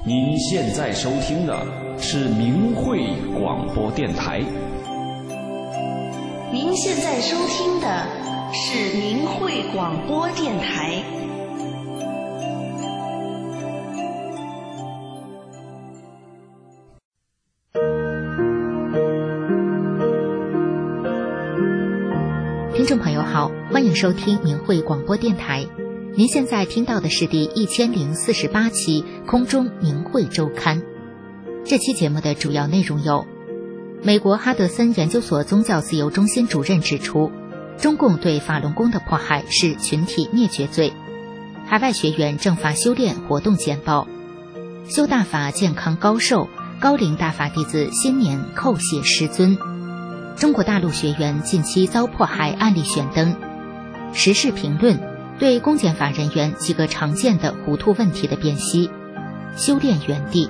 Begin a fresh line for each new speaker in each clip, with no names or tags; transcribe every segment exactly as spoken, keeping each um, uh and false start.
您现在收听的是明慧广播电台。
您现在收听的是明慧广播电台。
听众朋友好，欢迎收听明慧广播电台。您现在听到的是第一千零四十八期空中明慧周刊。这期节目的主要内容有：美国哈德森研究所宗教自由中心主任指出，中共对法轮功的迫害是群体灭绝罪；海外学员正法修炼活动简报；修大法健康高寿，高龄大法弟子新年叩谢师尊；中国大陆学员近期遭迫害案例选灯；时事评论对公检法人员几个常见的糊涂问题的辨析；修炼原地。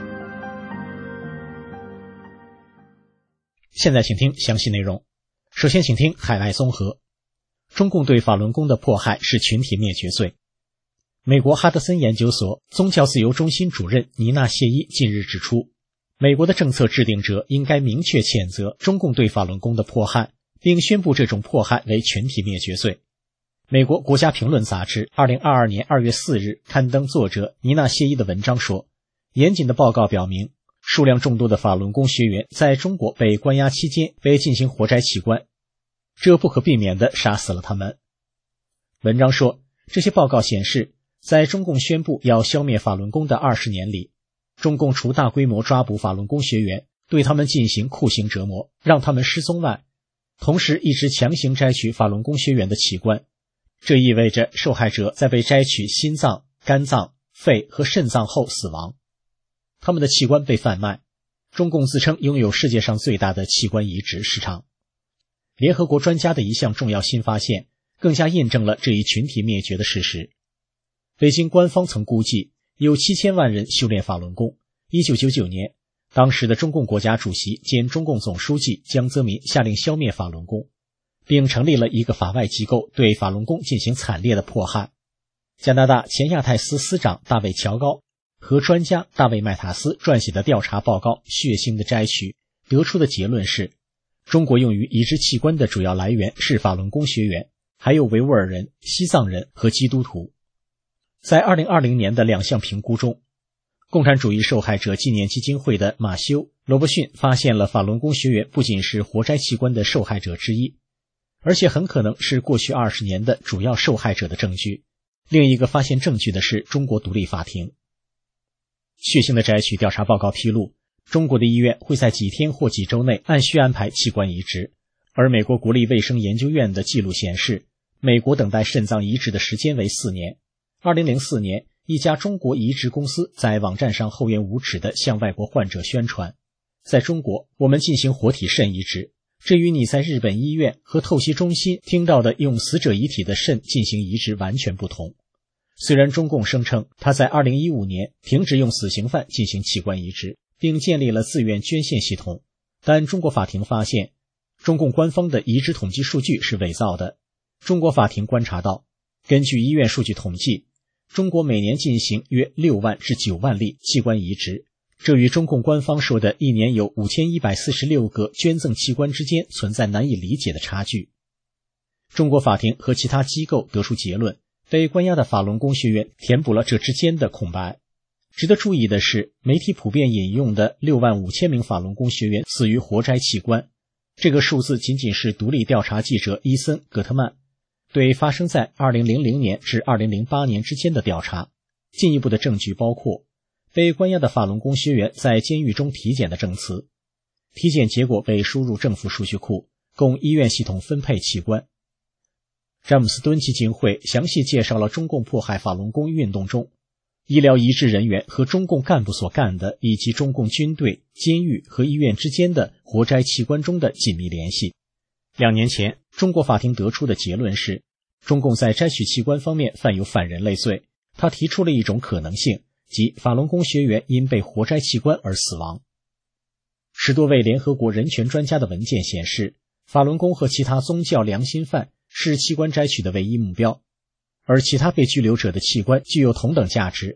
现在请听详细内容。首先请听海外综合。中共对法轮功的迫害是群体灭绝罪。美国哈德森研究所宗教自由中心主任尼娜谢伊近日指出，美国的政策制定者应该明确谴责中共对法轮功的迫害，并宣布这种迫害为群体灭绝罪。美国国家评论杂志二零二二年二月四日刊登作者尼娜谢伊的文章说，严谨的报告表明，数量众多的法轮功学员在中国被关押期间被进行活摘器官，这不可避免地杀死了他们。文章说，这些报告显示，在中共宣布要消灭法轮功的二十年里，中共除大规模抓捕法轮功学员，对他们进行酷刑折磨，让他们失踪外，同时一直强行摘取法轮功学员的器官。这意味着受害者在被摘取心脏、肝脏、肺和肾脏后死亡，他们的器官被贩卖。中共自称拥有世界上最大的器官移植市场。联合国专家的一项重要新发现更加印证了这一群体灭绝的事实。北京官方曾估计有七千万人修炼法轮功。一九九九年，当时的中共国家主席兼中共总书记江泽民下令消灭法轮功，并成立了一个法外机构对法轮功进行惨烈的迫害。加拿大前亚太司司长大卫·乔高和专家大卫·麦塔斯撰写的调查报告血腥的摘取得出的结论是，中国用于移植器官的主要来源是法轮功学员，还有维吾尔人、西藏人和基督徒。在二零二零年的两项评估中，共产主义受害者纪念基金会的马修·罗伯逊发现了法轮功学员不仅是活摘器官的受害者之一，而且很可能是过去二十年的主要受害者的证据。另一个发现证据的是中国独立法庭。血腥的摘取调查报告披露，中国的医院会在几天或几周内按需安排器官移植，而美国国立卫生研究院的记录显示，美国等待肾脏移植的时间为四年。二零零四年，一家中国移植公司在网站上厚颜无耻地向外国患者宣传，在中国我们进行活体肾移植，这与你在日本医院和透析中心听到的用死者遗体的肾进行移植完全不同。虽然中共声称他在二零一五年停止用死刑犯进行器官移植，并建立了自愿捐献系统，但中国法庭发现，中共官方的移植统计数据是伪造的。中国法庭观察到，根据医院数据统计，中国每年进行约六万至九万例器官移植，这与中共官方说的一年有五千一百四十六个捐赠器官之间存在难以理解的差距。中国法庭和其他机构得出结论，被关押的法轮功学员填补了这之间的空白。值得注意的是，媒体普遍引用的六万五千名法轮功学员死于活摘器官，这个数字仅仅是独立调查记者伊森·葛特曼对发生在二零零零年至二零零八年之间的调查。进一步的证据包括被关押的法轮功学员在监狱中体检的证词，体检结果被输入政府数据库，供医院系统分配器官。詹姆斯敦基金会详细介绍了中共迫害法轮功运动中医疗移植人员和中共干部所干的，以及中共军队、监狱和医院之间的活摘器官中的紧密联系。两年前，中国法庭得出的结论是，中共在摘取器官方面犯有反人类罪。他提出了一种可能性，即法轮功学员因被活摘器官而死亡。十多位联合国人权专家的文件显示，法轮功和其他宗教良心犯是器官摘取的唯一目标，而其他被拘留者的器官具有同等价值。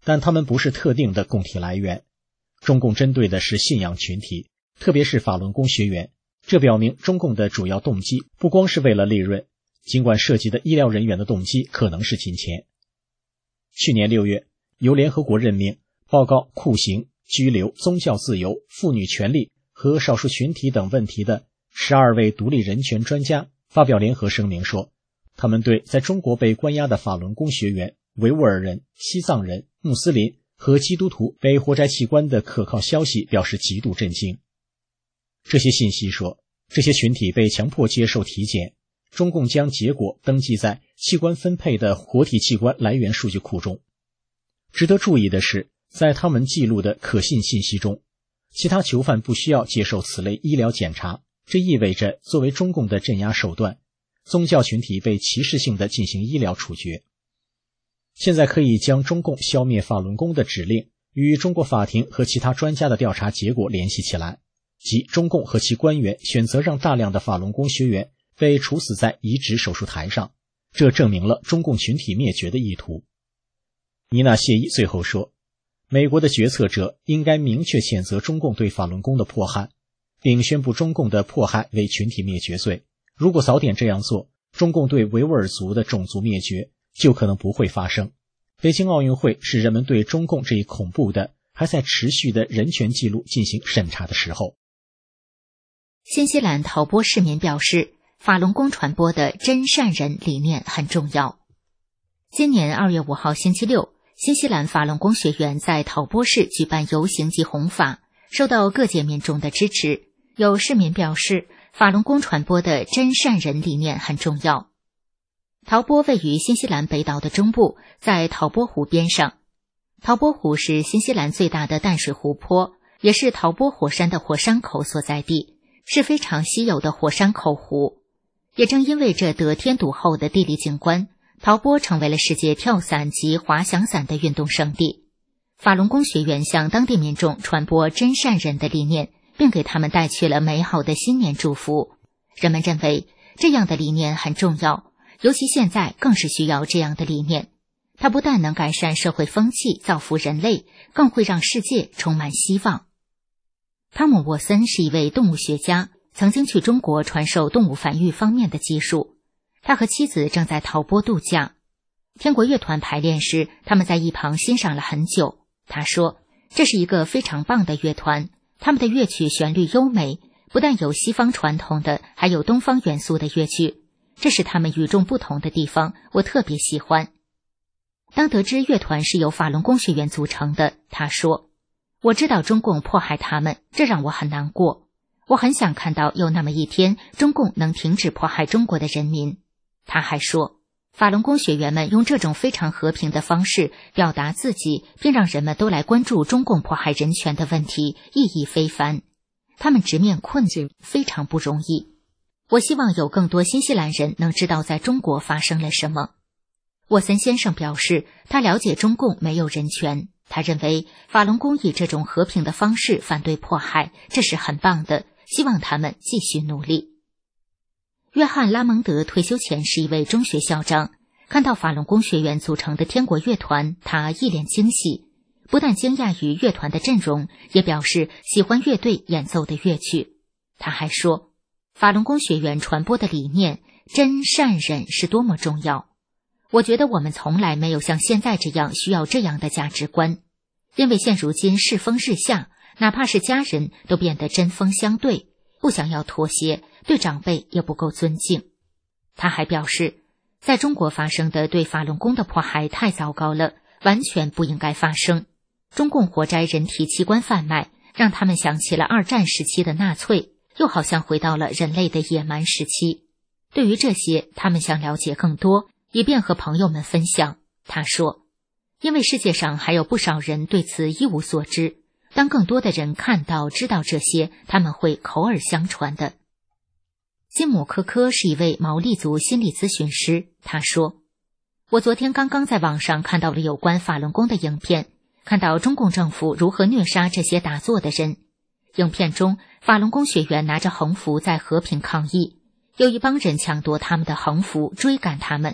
但他们不是特定的供体来源。中共针对的是信仰群体，特别是法轮功学员。这表明中共的主要动机不光是为了利润，尽管涉及的医疗人员的动机可能是金钱。去年六月，由联合国任命报告酷刑、拘留、宗教自由、妇女权利和少数群体等问题的十二位独立人权专家发表联合声明说，他们对在中国被关押的法轮功学员、维吾尔人、西藏人、穆斯林和基督徒被活摘器官的可靠消息表示极度震惊。这些信息说，这些群体被强迫接受体检，中共将结果登记在器官分配的活体器官来源数据库中。值得注意的是，在他们记录的可信信息中，其他囚犯不需要接受此类医疗检查，这意味着作为中共的镇压手段，宗教群体被歧视性地进行医疗处决。现在可以将中共消灭法轮功的指令与中国法庭和其他专家的调查结果联系起来，即中共和其官员选择让大量的法轮功学员被处死在移植手术台上，这证明了中共群体灭绝的意图。尼娜谢伊最后说，美国的决策者应该明确谴责中共对法轮功的迫害，并宣布中共的迫害为群体灭绝罪。如果早点这样做，中共对维吾尔族的种族灭绝就可能不会发生。北京奥运会是人们对中共这一恐怖的还在持续的人权记录进行审查的时候。
新西兰陶波市民表示，法轮功传播的真善人理念很重要。今年二月五号星期六，新西兰法轮功学员在陶波市举办游行及弘法，受到各界民众的支持。有市民表示，法轮功传播的真善人理念很重要。陶波位于新西兰北岛的中部，在陶波湖边上。陶波湖是新西兰最大的淡水湖泊，也是陶波火山的火山口所在地，是非常稀有的火山口湖。也正因为这得天独厚的地理景观，陶波成为了世界跳伞及滑翔伞的运动胜地。法轮功学员向当地民众传播真善人的理念，并给他们带去了美好的新年祝福。人们认为这样的理念很重要，尤其现在更是需要这样的理念。它不但能改善社会风气，造福人类，更会让世界充满希望。汤姆·沃森是一位动物学家，曾经去中国传授动物繁育方面的技术。他和妻子正在陶波度假。天国乐团排练时，他们在一旁欣赏了很久。他说，这是一个非常棒的乐团，他们的乐曲旋律优美，不但有西方传统的，还有东方元素的乐曲，这是他们与众不同的地方，我特别喜欢。当得知乐团是由法轮功学员组成的，他说，我知道中共迫害他们，这让我很难过。我很想看到有那么一天，中共能停止迫害中国的人民。他还说，法轮功学员们用这种非常和平的方式表达自己，并让人们都来关注中共迫害人权的问题，意义非凡。他们直面困境非常不容易。我希望有更多新西兰人能知道在中国发生了什么。沃森先生表示，他了解中共没有人权，他认为法轮功以这种和平的方式反对迫害，这是很棒的，希望他们继续努力。约翰·拉蒙德退休前是一位中学校长，看到法轮功学员组成的天国乐团，他一脸惊喜，不但惊讶于乐团的阵容，也表示喜欢乐队演奏的乐曲。他还说，法轮功学员传播的理念真善忍是多么重要。我觉得我们从来没有像现在这样需要这样的价值观，因为现如今世风日下，哪怕是家人都变得针锋相对，不想要妥协，对长辈也不够尊敬。他还表示，在中国发生的对法轮功的迫害太糟糕了，完全不应该发生。中共活摘人体器官贩卖，让他们想起了二战时期的纳粹，又好像回到了人类的野蛮时期。对于这些，他们想了解更多，以便和朋友们分享。他说，因为世界上还有不少人对此一无所知，当更多的人看到知道这些，他们会口耳相传的。辛姆科科是一位毛利族心理咨询师，他说，我昨天刚刚在网上看到了有关法轮功的影片，看到中共政府如何虐杀这些打坐的人。影片中，法轮功学员拿着横幅在和平抗议，有一帮人抢夺他们的横幅，追赶他们，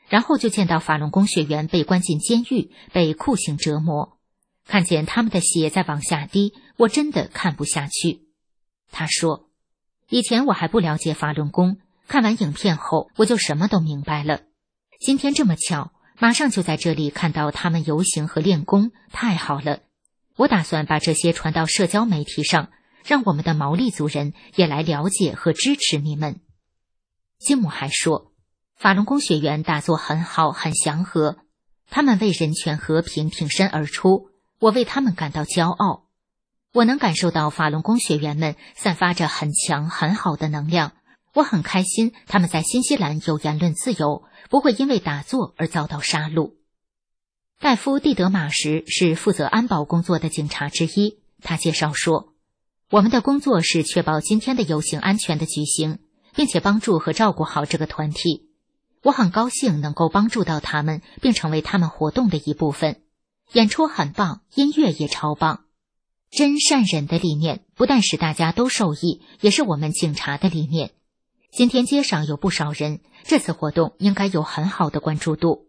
然后就见到法轮功学员被关进监狱，被酷刑折磨，看见他们的血在往下滴，我真的看不下去。他说，以前我还不了解法轮功，看完影片后我就什么都明白了。今天这么巧，马上就在这里看到他们游行和练功，太好了。我打算把这些传到社交媒体上，让我们的毛利族人也来了解和支持你们。金姆还说，法轮功学员打坐很好，很祥和，他们为人权和平挺身而出，我为他们感到骄傲。我能感受到法轮功学员们散发着很强很好的能量，我很开心他们在新西兰有言论自由，不会因为打坐而遭到杀戮。戴夫·蒂德马什是负责安保工作的警察之一，他介绍说，我们的工作是确保今天的游行安全的举行，并且帮助和照顾好这个团体。我很高兴能够帮助到他们，并成为他们活动的一部分。演出很棒，音乐也超棒。真善忍的理念不但使大家都受益，也是我们警察的理念。今天街上有不少人，这次活动应该有很好的关注度。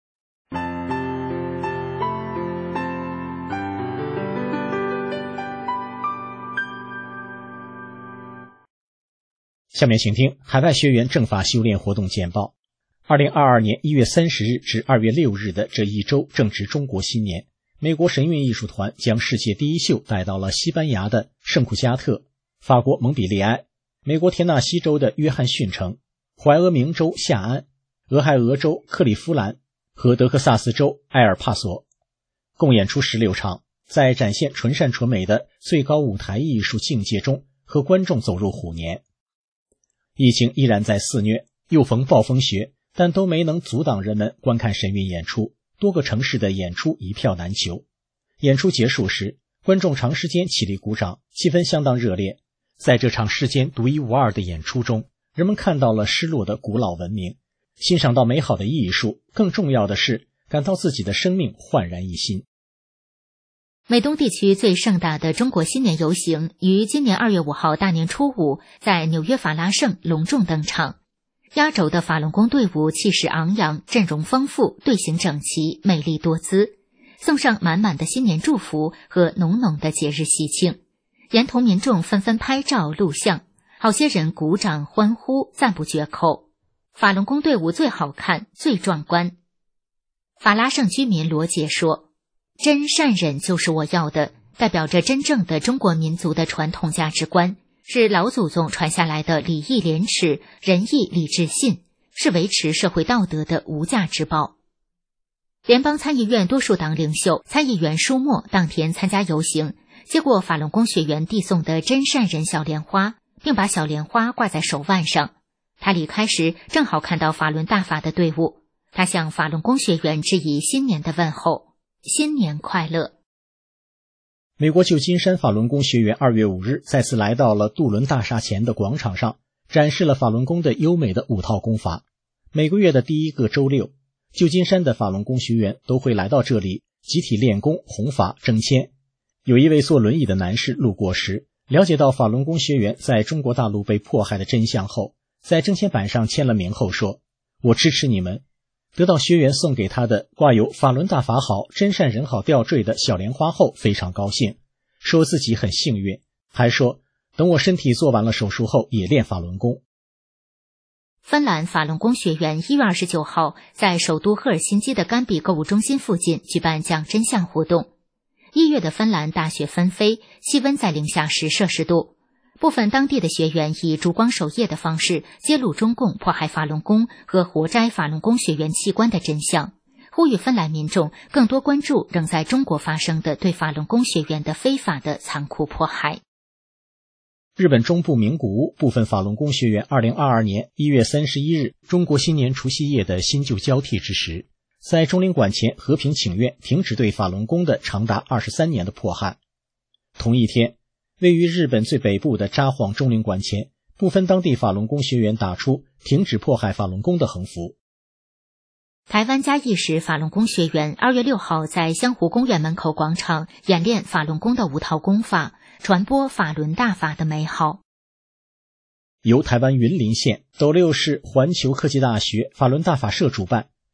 下面请听海外学员正法修炼活动简报。二零二二年一月三十日至二月六日的这一周正值中国新年，美国神韵艺术团将世界第一秀带到了西班牙的圣库加特、法国蒙彼利埃、美国田纳西州的约翰逊城、怀俄明州夏安、俄亥俄州克利夫兰和德克萨斯州埃尔帕索，共演出十六场，在展现纯善纯美的最高舞台艺术境界中和观众走入虎年。疫情依然在肆虐，又逢暴风雪，但都没能阻挡人们观看神韵演出，多个城市的演出一票难求。演出结束时，观众长时间起立鼓掌，气氛相当热烈。在这场世间独一无二的演出中，人们看到了失落的古老文明，欣赏到美好的艺术，更重要的是感到自己的生命焕然一新。
美东地区最盛大的中国新年游行于今年二月五号大年初五在纽约法拉盛隆重登场。压轴的法轮功队伍气势昂扬，阵容丰富，队形整齐，魅力多姿，送上满满的新年祝福和浓浓的节日喜庆。沿途民众纷纷拍照录像，好些人鼓掌欢呼，赞不绝口。法轮功队伍最好看，最壮观。法拉盛居民罗杰说，真善忍就是我要的，代表着真正的中国民族的传统价值观，是老祖宗传下来的礼义廉耻、仁义礼智信，是维持社会道德的无价之宝。联邦参议院多数党领袖参议员舒默当天参加游行，接过法轮功学员递送的真善忍小莲花，并把小莲花挂在手腕上。他离开时正好看到法轮大法的队伍，他向法轮功学员致以新年的问候，新年快乐。
美国旧金山法轮功学员二月五日再次来到了杜伦大厦前的广场上，展示了法轮功的优美的五套功法。每个月的第一个周六，旧金山的法轮功学员都会来到这里集体练功、弘法、争签。有一位坐轮椅的男士路过时，了解到法轮功学员在中国大陆被迫害的真相后，在争签板上签了名后说，我支持你们。得到学员送给他的挂有法轮大法好、真善人好吊坠的小莲花后非常高兴，说自己很幸运，还说等我身体做完了手术后也练法轮功。
芬兰法轮功学员一月二十九号在首都赫尔辛基的甘比购物中心附近举办讲真相活动。一月的芬兰大雪纷飞，气温在零下十摄氏度。部分当地的学员以烛光守夜的方式揭露中共迫害法轮功和活摘法轮功学员器官的真相，呼吁芬兰民众更多关注仍在中国发生的对法轮功学员的非法的残酷迫害。
日本中部名古屋部分法轮功学员二零二二年一月三十一日中国新年除夕夜的新旧交替之时，在中领馆前和平请愿，停止对法轮功的长达二十三年的迫害。同一天，位于日本最北部的札幌中领馆前，部分当地法轮功学员打出停止迫害法轮功的横幅。
台湾嘉义市法轮功学员二月六号在香湖公园门口广场演练法轮功的五套功法，传播法轮大法的美好。
由台湾云林县斗六市环球科技大学法轮大法社主办，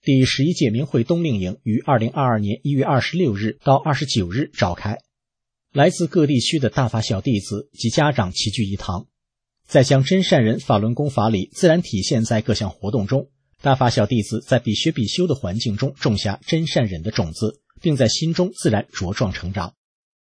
第十一届明会冬令营于二零二二年一月二十六日到二十九日召开，来自各地区的大法小弟子及家长齐聚一堂，在将真善人法轮功法理自然体现在各项活动中，大法小弟子在必学必修的环境中种下真善忍的种子，并在心中自然茁壮成长。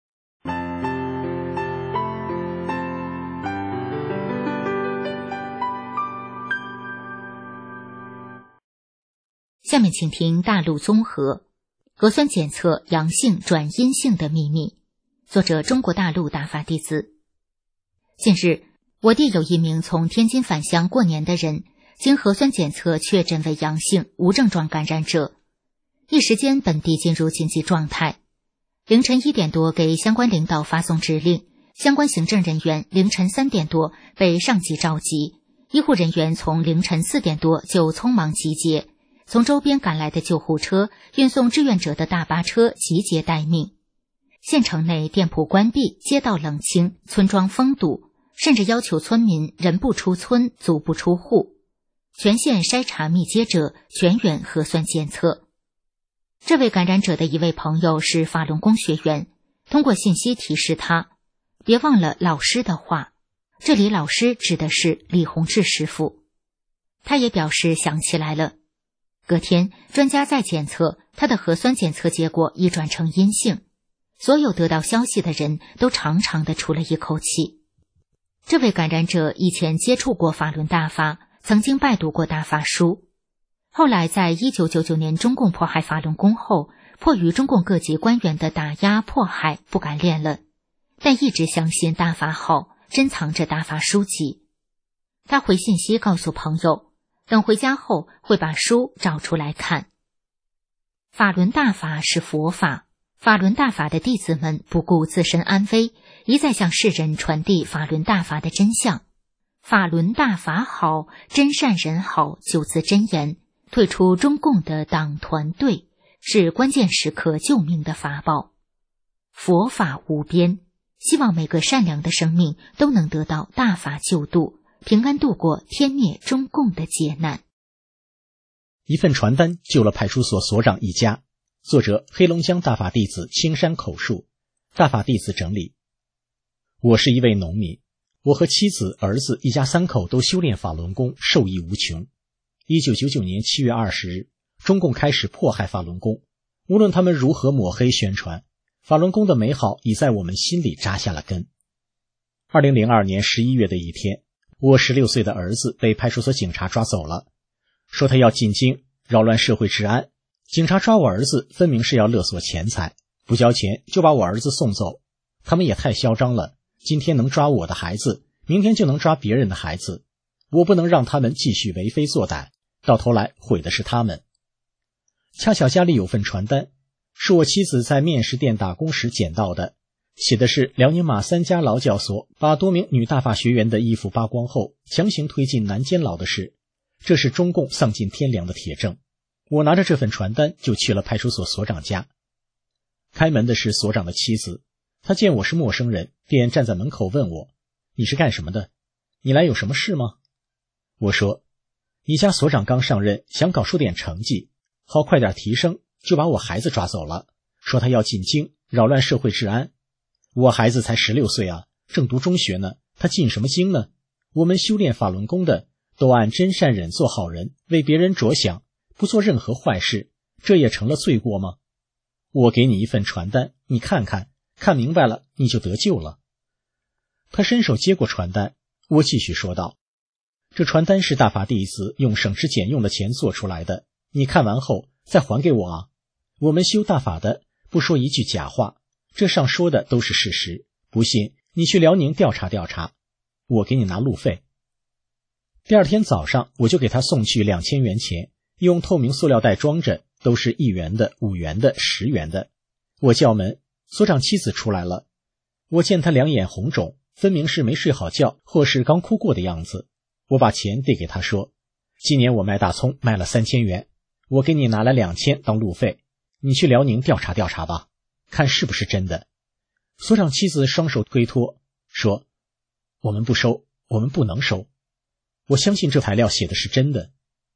下面请听大陆综合核酸检测阳性转阴性的秘密，作者中国大陆大法弟子。近日，我地有一名从天津返乡过年的人，经核酸检测确诊为阳性无症状感染者，一时间本地进入紧急状态。凌晨一点多给相关领导发送指令，相关行政人员凌晨三点多被上级召集，医护人员从凌晨四点多就匆忙集结，从周边赶来的救护车、运送志愿者的大巴车集结待命。县城内店铺关闭，街道冷清，村庄封堵，甚至要求村民人不出村，足不出户。全县筛查密接者，全员核酸检测。这位感染者的一位朋友是法轮功学员，通过信息提示他，别忘了老师的话。这里老师指的是李洪志师傅。他也表示想起来了。隔天，专家再检测，他的核酸检测结果已转成阴性。所有得到消息的人都长长地出了一口气。这位感染者以前接触过法轮大法，曾经拜读过大法书。后来在一九九九年中共迫害法轮功后，迫于中共各级官员的打压迫害，不敢练了，但一直相信大法好，珍藏着大法书籍。他回信息告诉朋友，等回家后会把书找出来看。法轮大法是佛法，法轮大法的弟子们不顾自身安危，一再向世人传递法轮大法的真相。法轮大法好，真善人好九字真言，退出中共的党团队，是关键时刻救命的法宝。佛法无边，希望每个善良的生命都能得到大法救度，平安度过天灭中共的劫难。
一份传单救了派出所所长一家。作者黑龙江大法弟子青山口述，大法弟子整理。我是一位农民，我和妻子、儿子一家三口都修炼法轮功，受益无穷。一九九九年七月二十日，中共开始迫害法轮功，无论他们如何抹黑宣传，法轮功的美好已在我们心里扎下了根。二零零二年十一月的一天，我十六岁的儿子被派出所警察抓走了，说他要进京，扰乱社会治安。警察抓我儿子，分明是要勒索钱财，不交钱就把我儿子送走。他们也太嚣张了，今天能抓我的孩子，明天就能抓别人的孩子。我不能让他们继续为非作歹，到头来毁的是他们。恰巧家里有份传单，是我妻子在面食店打工时捡到的，写的是辽宁马三家劳教所把多名女大法学员的衣服扒光后强行推进男监牢的事，这是中共丧尽天良的铁证。我拿着这份传单就去了派出所所长家。开门的是所长的妻子，她见我是陌生人，便站在门口问我，你是干什么的？你来有什么事吗？我说，你家所长刚上任，想搞出点成绩，好快点提升，就把我孩子抓走了，说他要进京，扰乱社会治安。我孩子才十六岁啊，正读中学呢，他进什么京呢？我们修炼法轮功的，都按真善忍做好人，为别人着想，不做任何坏事，这也成了罪过吗？我给你一份传单，你看看，看明白了，你就得救了。他伸手接过传单，我继续说道，这传单是大法弟子用省吃俭用的钱做出来的，你看完后再还给我啊。我们修大法的，不说一句假话，这上说的都是事实，不信你去辽宁调查调查，我给你拿路费。第二天早上，我就给他送去两千元钱，用透明塑料袋装着，都是一元的、五元的、十元的。我叫门，所长妻子出来了，我见他两眼红肿，分明是没睡好觉，或是刚哭过的样子。我把钱递给他说，今年我卖大葱卖了三千元，我给你拿来两千当路费，你去辽宁调查调查吧，看是不是真的。所长妻子双手推脱，说，我们不收，我们不能收。我相信这材料写的是真的。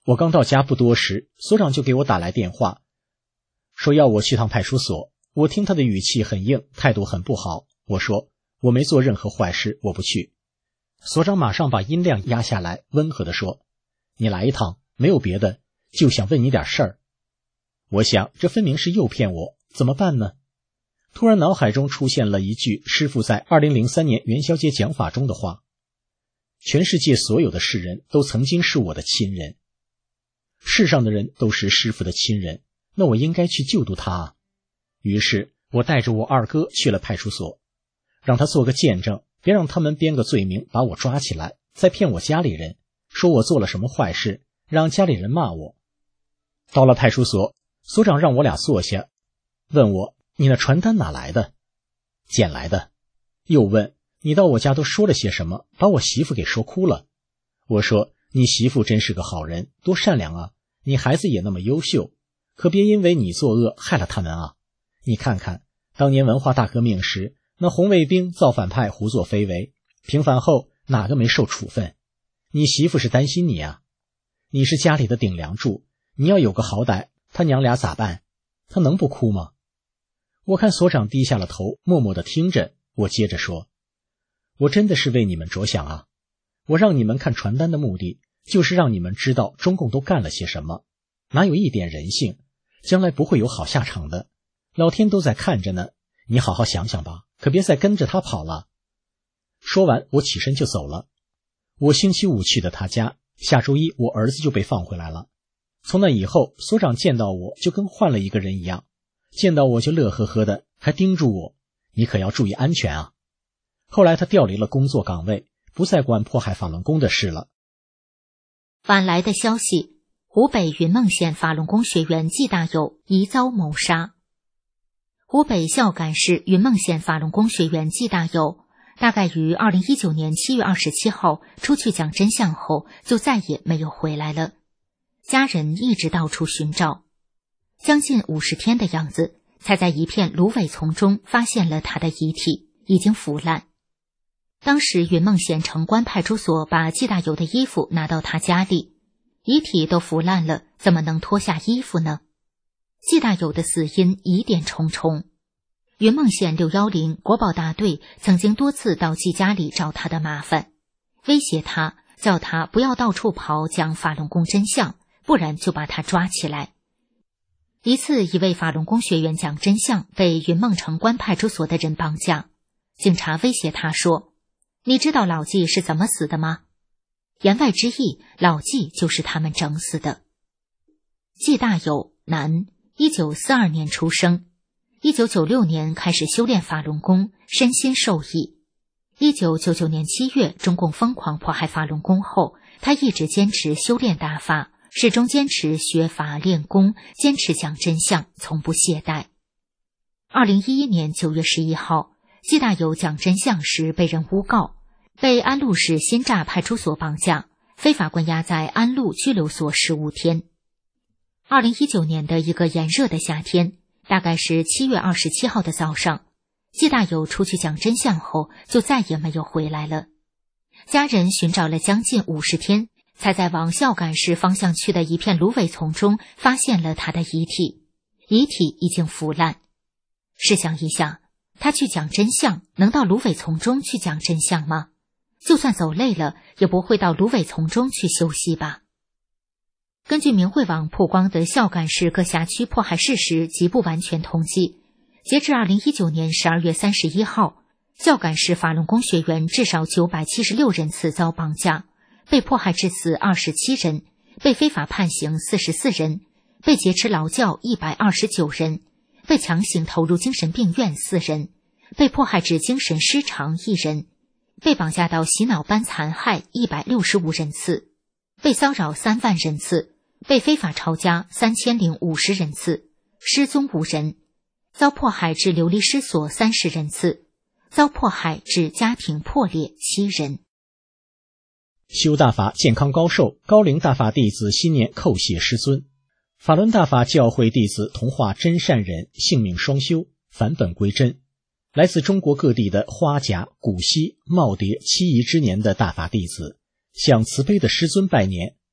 我刚到家不多时，所长就给我打来电话，说要我去趟派出所。我听他的语气很硬，态度很不好。我说我没做任何坏事，我不去。所长马上把音量压下来，温和地说，你来一趟，没有别的，就想问你点事儿。我想这分明是诱骗我，怎么办呢？突然脑海中出现了一句师父在二零零三年元宵节讲法中的话，全世界所有的世人都曾经是我的亲人，世上的人都是师父的亲人，那我应该去救度他啊。于是我带着我二哥去了派出所，让他做个见证，别让他们编个罪名把我抓起来，再骗我家里人，说我做了什么坏事，让家里人骂我。到了派出所，所长让我俩坐下，问我你那传单哪来的？捡来的。又问你到我家都说了些什么，把我媳妇给说哭了。我说你媳妇真是个好人，多善良啊，你孩子也那么优秀，可别因为你作恶害了他们啊。你看看当年文化大革命时，那红卫兵造反派胡作非为，平反后哪个没受处分？你媳妇是担心你啊，你是家里的顶梁柱，你要有个好歹，他娘俩咋办？他能不哭吗？我看所长低下了头，默默地听着。我接着说，我真的是为你们着想啊，我让你们看传单的目的就是让你们知道中共都干了些什么，哪有一点人性，将来不会有好下场的，老天都在看着呢，你好好想想吧，可别再跟着他跑了。说完我起身就走了。我星期五去的他家，下周一我儿子就被放回来了。从那以后，所长见到我就跟换了一个人一样，见到我就乐呵呵的，还叮嘱我，你可要注意安全啊。后来他调离了工作岗位，不再管迫害法轮功的事了。
晚来的消息，湖北云梦县法轮功学员季大友疑遭谋杀。湖北孝感市云梦县法轮功学员季大友大概于二零一九年七月二十七号出去讲真相后，就再也没有回来了。家人一直到处寻找，将近五十天的样子，才在一片芦苇丛中发现了他的遗体，已经腐烂。当时云梦县城关派出所把季大友的衣服拿到他家里，遗体都腐烂了，怎么能脱下衣服呢？季大友的死因疑点重重。云梦县六一零国保大队曾经多次到季家里找他的麻烦，威胁他，叫他不要到处跑讲法轮功真相，不然就把他抓起来。一次一位法轮功学员讲真相被云梦城关派出所的人绑架，警察威胁他说，你知道老纪是怎么死的吗？言外之意，老纪就是他们整死的。季大友，男，一九四二年出生，一九九六年开始修炼法轮功，身心受益。一九九九年七月，中共疯狂迫害法轮功后，他一直坚持修炼大法，始终坚持学法练功，坚持讲真相，从不懈怠。二零一一年九月十一号，季大友讲真相时被人诬告，被安陆市新栅派出所绑架，非法关押在安陆拘留所十五天。二零一九年的一个炎热的夏天，大概是七月二十七号的早上，季大友出去讲真相后就再也没有回来了。家人寻找了将近五十天，才在往孝感市方向去的一片芦苇丛中发现了他的遗体，遗体已经腐烂。试想一下，他去讲真相，能到芦苇丛中去讲真相吗？就算走累了，也不会到芦苇丛中去休息吧。根据明慧网曝光的孝感市各辖区迫害事实及不完全统计，截至二零一九年十二月三十一号，孝感市法轮功学员至少九百七十六人次遭绑架，被迫害致死二十七人，被非法判刑四十四人，被劫持劳教一百二十九人，被强行投入精神病院四人，被迫害致精神失常一人，被绑架到洗脑班残害一百六十五人次，被骚扰三万人次，被非法抄家三千零五十人次，失踪五人，遭迫害致流离失所三十人次，遭迫害致家庭破裂七人。
修大法健康高寿，高龄大法弟子新年叩谢师尊。法轮大法教会弟子同化真善忍，性命双修，返本归真。来自中国各地的花甲、古稀、耄耋七夷之年的大法弟子向慈悲的师尊拜年，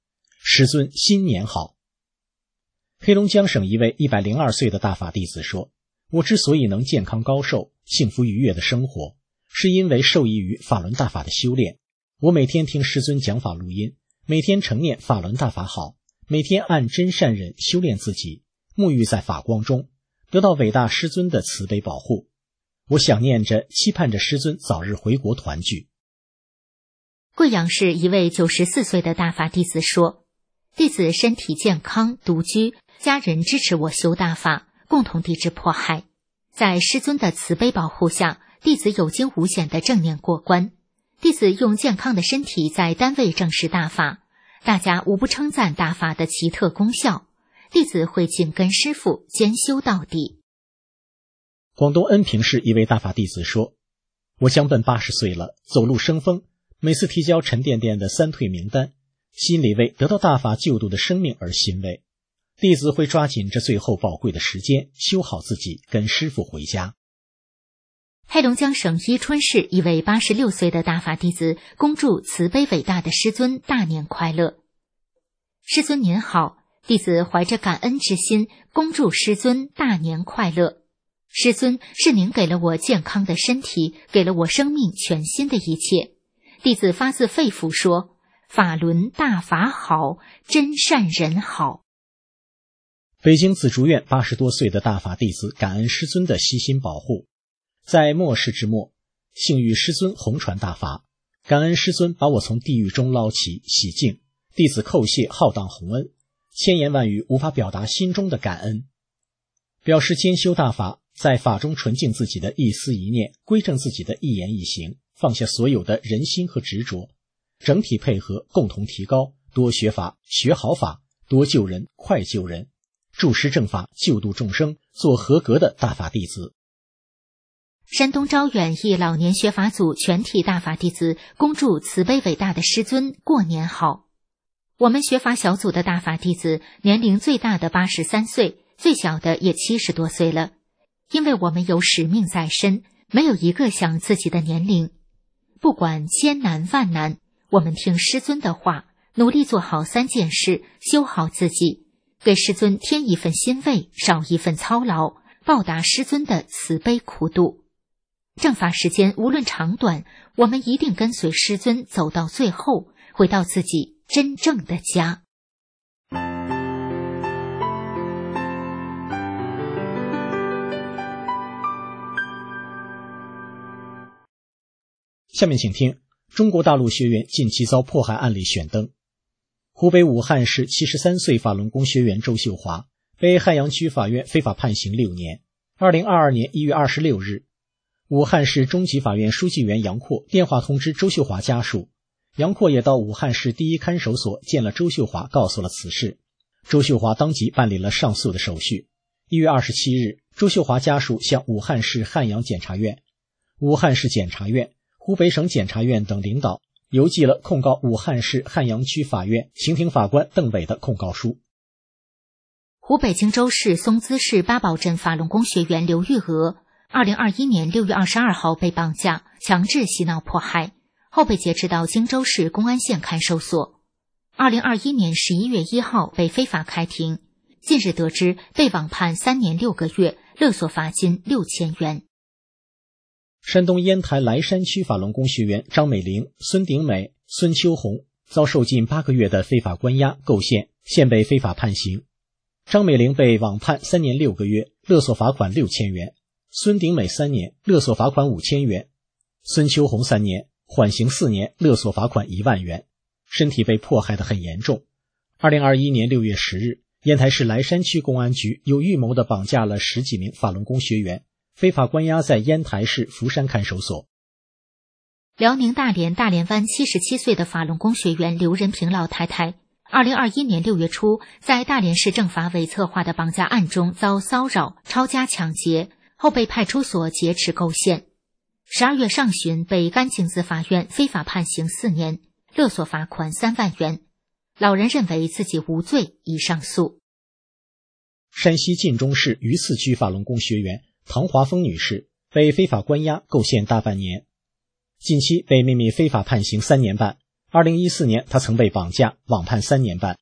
师尊新年好。黑龙江省一位一百零二岁的大法弟子说，我之所以能健康高寿、幸福愉悦的生活，是因为受益于法轮大法的修炼。我每天听师尊讲法录音，每天承念法轮大法好，每天按真善忍修炼自己，沐浴在法光中，得到伟大师尊的慈悲保护。我想念着，期盼着师尊早日回国团聚。
贵阳市一位九十四岁的大法弟子说，弟子身体健康，独居，家人支持我修大法，共同抵制迫害。在师尊的慈悲保护下，弟子有惊无险的正念过关。弟子用健康的身体在单位证实大法，大家无不称赞大法的奇特功效。弟子会紧跟师父，兼修到底。
广东恩平市一位大法弟子说，我将奔八十岁了，走路生风，每次提交沉甸甸的三退名单，心里为得到大法救度的生命而欣慰。弟子会抓紧这最后宝贵的时间，修好自己，跟师父回家。
黑龙江省伊春市一位八十六岁的大法弟子恭祝慈悲伟大的师尊大年快乐。师尊您好，弟子怀着感恩之心，恭祝师尊大年快乐。师尊，是您给了我健康的身体，给了我生命全新的一切。弟子发自肺腑说，法轮大法好，真善人好。
北京紫竹院八十多岁的大法弟子感恩师尊的悉心保护，在末世之末，幸遇师尊弘传大法，感恩师尊把我从地狱中捞起洗净，弟子叩谢浩荡宏恩，千言万语无法表达心中的感恩。表示兼修大法，在法中纯净自己的一思一念，归正自己的一言一行，放下所有的人心和执着，整体配合，共同提高，多学法，学好法，多救人，快救人，助师正法，救度众生，做合格的大法弟子。
山东招远一老年学法组全体大法弟子恭祝慈悲伟大的师尊过年好。我们学法小组的大法弟子年龄最大的八十三岁，最小的也七十多岁了。因为我们有使命在身，没有一个想自己的年龄。不管艰难万难，我们听师尊的话，努力做好三件事，修好自己，给师尊添一份欣慰，少一份操劳，报答师尊的慈悲苦度。正法时间无论长短，我们一定跟随师尊走到最后，回到自己真正的家。
下面请听中国大陆学员近期遭迫害案例选灯。湖北武汉市七十三岁法轮功学员周秀华被汉阳区法院非法判刑六年。二零二二年一月二十六日，武汉市中级法院书记员杨阔电话通知周秀华家属，杨阔也到武汉市第一看守所见了周秀华，告诉了此事。周秀华当即办理了上诉的手续。一月二十七日，周秀华家属向武汉市汉阳检察院、武汉市检察院、湖北省检察院等领导邮寄了控告武汉市汉阳区法院刑庭法官邓伟的控告书。
湖北荆州市松滋市八宝镇法轮功学员刘玉娥，二零二一年六月二十二号被绑架，强制洗脑迫害，后被劫持到荆州市公安县看守所。二零二一年十一月一号被非法开庭，近日得知被网判三年六个月，勒索罚金六千元。
山东烟台莱山区法轮功学员张美玲、孙鼎美、孙秋红遭受近八个月的非法关押构陷，现被非法判刑。张美玲被网判三年六个月，勒索罚款六千元；孙鼎美三年，勒索罚款五千元；孙秋红三年，缓刑四年，勒索罚款一万元。身体被迫害得很严重。二零二一年六月十日，烟台市莱山区公安局有预谋地绑架了十几名法轮功学员，非法关押在烟台市福山看守所。
辽宁大连大连湾七十七岁的法轮功学员刘仁平老太太，二零二一年六月初，在大连市政法委策划的绑架案中遭骚扰、抄家抢劫，后被派出所劫持构陷。十二月上旬被甘井子法院非法判刑四年，勒索罚款三万元。老人认为自己无罪，已上诉。
山西晋中市榆次区法轮功学员唐华峰女士被非法关押构陷大半年，近期被秘密非法判刑三年半。二零一四年，她曾被绑架，网判三年半。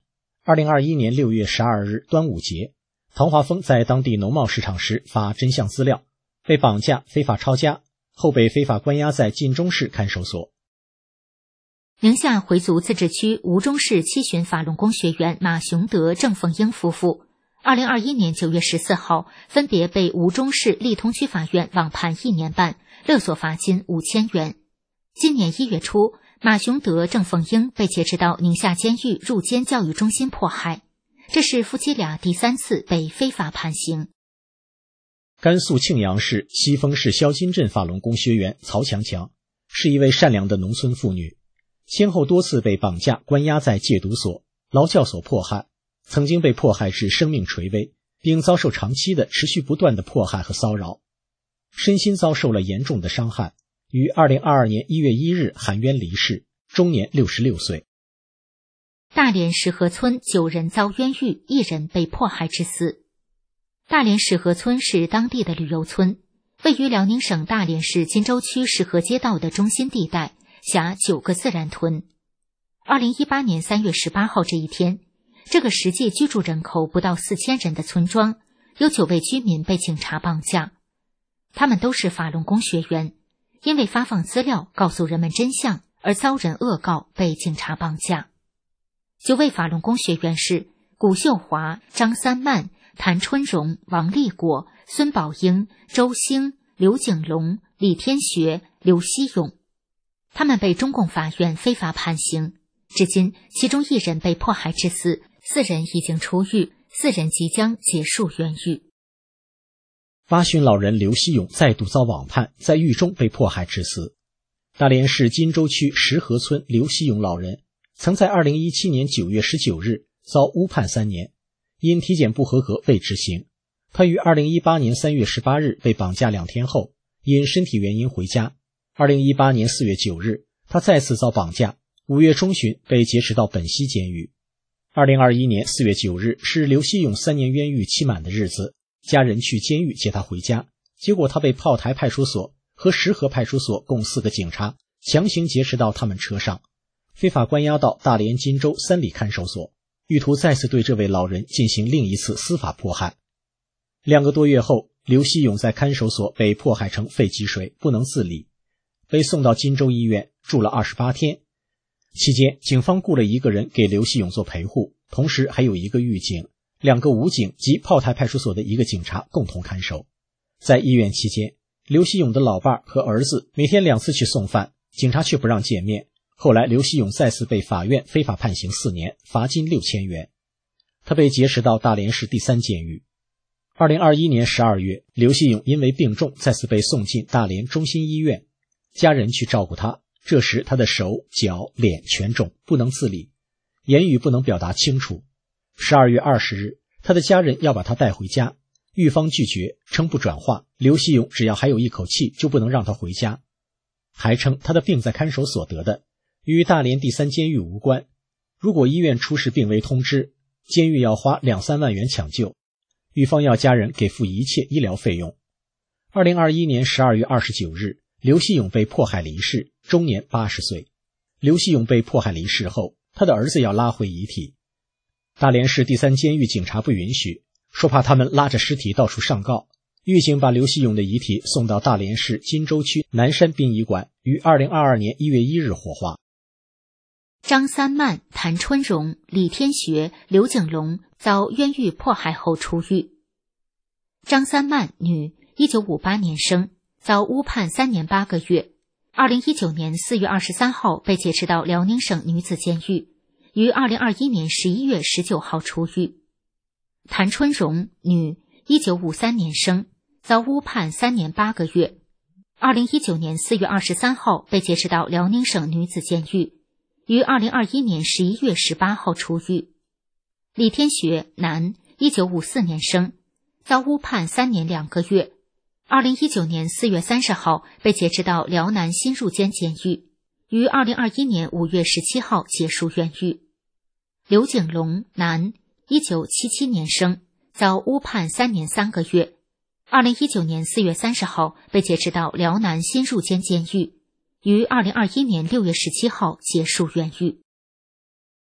二零二一年六月十二日端午节，唐华峰在当地农贸市场时发真相资料，被绑架非法抄家，后被非法关押在晋中市看守所。
宁夏回族自治区吴中市七旬法轮功学员马雄德、郑凤英夫妇二零二一年九月十四号分别被吴中市利通区法院网判一年半，勒索罚金五千元。今年一月初，马雄德、郑凤英被劫持到宁夏监狱入监教育中心迫害，这是夫妻俩第三次被非法判刑。
甘肃庆阳市西峰市肖金镇法轮功学员曹强强是一位善良的农村妇女，先后多次被绑架关押在戒毒所、劳教所迫害，曾经被迫害至生命垂危，并遭受长期的持续不断的迫害和骚扰，身心遭受了严重的伤害，于二零二二年一月一日含冤离世，终年六十六岁。
大连石河村九人遭冤狱，一人被迫害致死。大连石河村是当地的旅游村，位于辽宁省大连市金州区石河街道的中心地带，辖九个自然屯。二零一八年三月十八号这一天，这个实际居住人口不到四千人的村庄，有九位居民被警察绑架。他们都是法轮功学员，因为发放资料告诉人们真相而遭人恶告，被警察绑架。九位法轮功学员是古秀华、张三曼、谭春荣、王立国、孙宝英、周兴、刘景龙、李天学、刘希勇。他们被中共法院非法判刑，至今其中一人被迫害致死，四人已经出狱，四人即将结束冤狱。
八旬老人刘希勇再度遭网判，在狱中被迫害致死。大连市金州区石河村刘希勇老人曾在二零一七年九月十九日遭诬判三年，因体检不合格被执行。他于二零一八年三月十八日被绑架两天后，因身体原因回家。二零一八年四月九日，他再次遭绑架，五月中旬被劫持到本溪监狱。二零二一年四月九日是刘希勇三年冤狱期满的日子，家人去监狱接他回家，结果他被炮台派出所和石河派出所共四个警察强行劫持到他们车上，非法关押到大连金州三里看守所，意图再次对这位老人进行另一次司法迫害。两个多月后，刘希勇在看守所被迫害成肺积水，不能自理，被送到金州医院住了二十八天。期间，警方雇了一个人给刘希勇做陪护，同时还有一个狱警、两个武警及炮台派出所的一个警察共同看守。在医院期间，刘希勇的老伴和儿子每天两次去送饭，警察却不让见面。后来刘希勇再次被法院非法判刑四年，罚金六千元。他被劫持到大连市第三监狱。二零二一年十二月，刘希勇因为病重再次被送进大连中心医院，家人去照顾他，这时他的手、脚、脸全肿，不能自理，言语不能表达清楚。十二月二十日，他的家人要把他带回家，狱方拒绝，称不转化，刘希勇只要还有一口气就不能让他回家，还称他的病在看守所得的，与大连第三监狱无关，如果医院出示病危通知，监狱要花两三万元抢救，狱方要家人给付一切医疗费用。二零二一年十二月二十九日，刘希勇被迫害离世，终年八十岁。刘希勇被迫害离世后，他的儿子要拉回遗体，大连市第三监狱警察不允许，说怕他们拉着尸体到处上告。狱警把刘希勇的遗体送到大连市金州区南山殡仪馆，于二零二二年一月一日火化。
张三曼、谭春荣、李天学、刘景龙遭冤狱迫害后出狱。张三曼，女，一九五八年生，遭诬判三年八个月。二零一九年四月二十三号被劫持到辽宁省女子监狱，于二零二一年十一月十九号出狱。谭春荣，女，一九五三年生，遭诬判三年八个月。二零一九年四月二十三号被劫持到辽宁省女子监狱，于二零二一年十一月十八号出狱。李天学，男，一九五四年生，遭诬判三年两个月。二零一九年四月三十号被劫持到辽南新入监监狱，于二零二一年五月十七号结束冤狱。刘景龙，男，一九七七年生，遭诬判三年三个月。二零一九年四月三十号被劫持到辽南新入监监狱，于二零二一年六月十七号结束冤狱。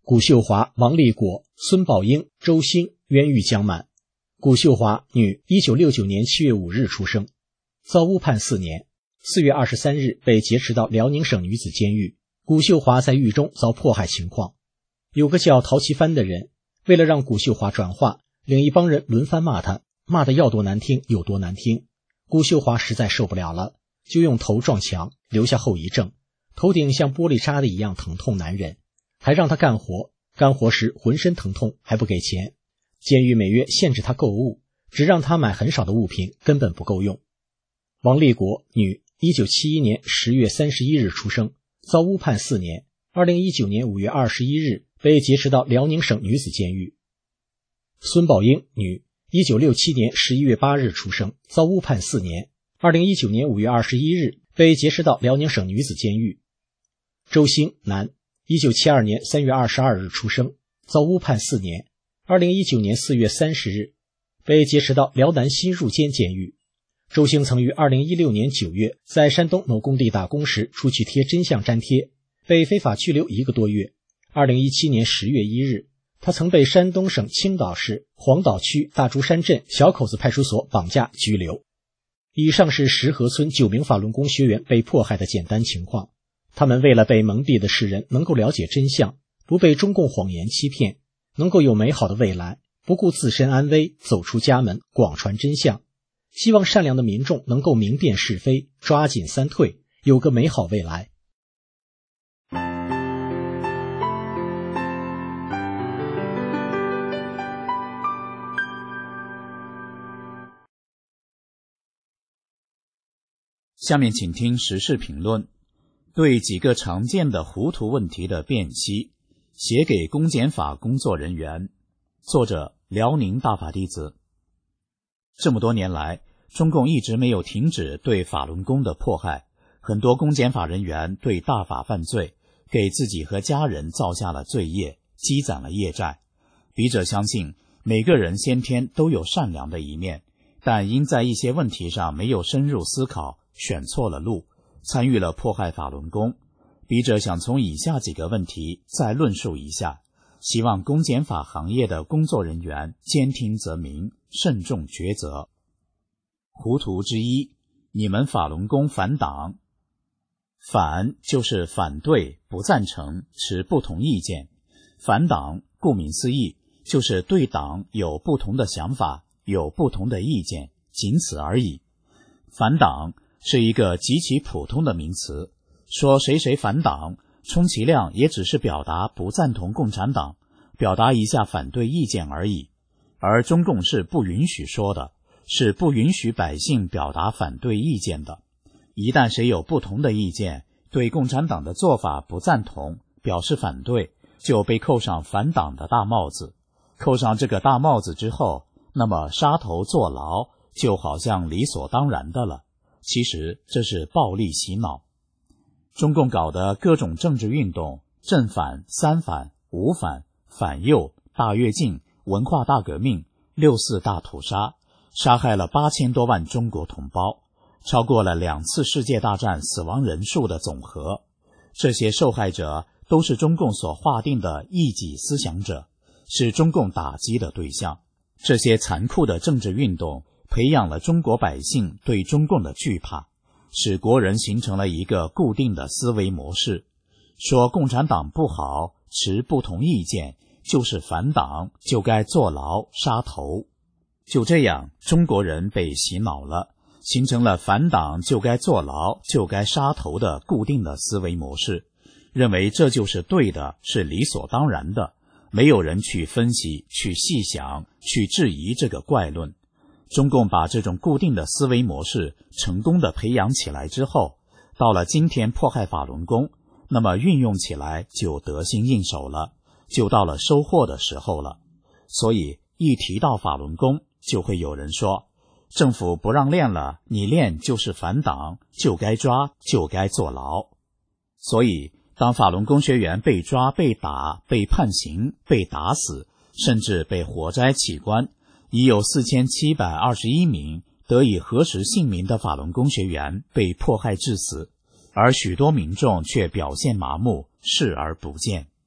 谷秀华、王立国、孙宝英、周兴冤狱将满。谷秀华，女，一九六九年七月五日出生，遭误判四年，四月二十三日被劫持到辽宁省女子监狱。谷秀华在狱中遭迫害情况，有个叫陶其帆的人，为了让谷秀华转化，另一帮人轮番骂他，骂得要多难听有多难听。谷秀华实在受不了了，就用头撞墙，留下后遗症，头顶像玻璃渣的一样疼痛难忍，还让他干活，干活时浑身疼痛还不给钱。监狱每月限制他购物，只让他买很少的物品，根本不够用。王立国，女，一九七一年十月三十一日出生，遭误判四年，二零一九年五月二十一日被劫持到辽宁省女子监狱。孙宝英，女，一九六七年十一月八日出生，遭误判四年，二零一九年五月二十一日被劫持到辽宁省女子监狱。周兴，男，一九七二年三月二十二日出生，遭误判四年，二零一九年四月三十日被劫持到辽南新入监监狱。周兴曾于二零一六年九月在山东某工地打工时出去贴真相粘贴，被非法拘留一个多月。二零一七年十月一日，他曾被山东省青岛市黄岛区大竹山镇小口子派出所绑架拘留。以上是石河村九名法轮功学员被迫害的简单情况。他们为了被蒙蔽的世人能够了解真相，不被中共谎言欺骗，能够有美好的未来，不顾自身安危，走出家门，广传真相。希望善良的民众能够明辨是非，抓紧三退，有个美好未来。
下面请听时事评论，对几个常见的糊涂问题的辨析，写给公检法工作人员。作者：辽宁大法弟子。这么多年来，中共一直没有停止对法轮功的迫害，很多公检法人员对大法犯罪，给自己和家人造下了罪业，积攒了业债。笔者相信，每个人先天都有善良的一面，但因在一些问题上没有深入思考，选错了路，参与了迫害法轮功。笔者想从以下几个问题再论述一下，希望公检法行业的工作人员兼听则明，慎重抉择。糊涂之一，你们法轮功反党。反就是反对、不赞成、持不同意见。反党顾名思义，就是对党有不同的想法，有不同的意见，仅此而已。反党是一个极其普通的名词，说谁谁反党，充其量也只是表达不赞同共产党，表达一下反对意见而已。而中共是不允许说的，是不允许百姓表达反对意见的。一旦谁有不同的意见，对共产党的做法不赞同，表示反对，就被扣上反党的大帽子。扣上这个大帽子之后，那么杀头坐牢就好像理所当然的了。其实这是暴力洗脑。中共搞的各种政治运动，正反、三反、五反、反右、大跃进、文化大革命、六四大屠杀，杀害了八千多万中国同胞，超过了两次世界大战死亡人数的总和。这些受害者都是中共所划定的异己思想者，是中共打击的对象。这些残酷的政治运动培养了中国百姓对中共的惧怕，使国人形成了一个固定的思维模式，说共产党不好，持不同意见，就是反党，就该坐牢杀头。就这样，中国人被洗脑了，形成了反党就该坐牢，就该杀头的固定的思维模式，认为这就是对的，是理所当然的，没有人去分析，去细想，去质疑这个怪论。中共把这种固定的思维模式成功的培养起来之后，到了今天迫害法轮功，那么运用起来就得心应手了，就到了收获的时候了。所以一提到法轮功，就会有人说，政府不让练了，你练就是反党，就该抓，就该坐牢。所以当法轮功学员被抓、被打、被判刑、被打死，甚至被活摘器官，已有四千七百二十一名得以核实姓名的法轮功学员被迫害致死，而许多民众却表现麻木，视而不见。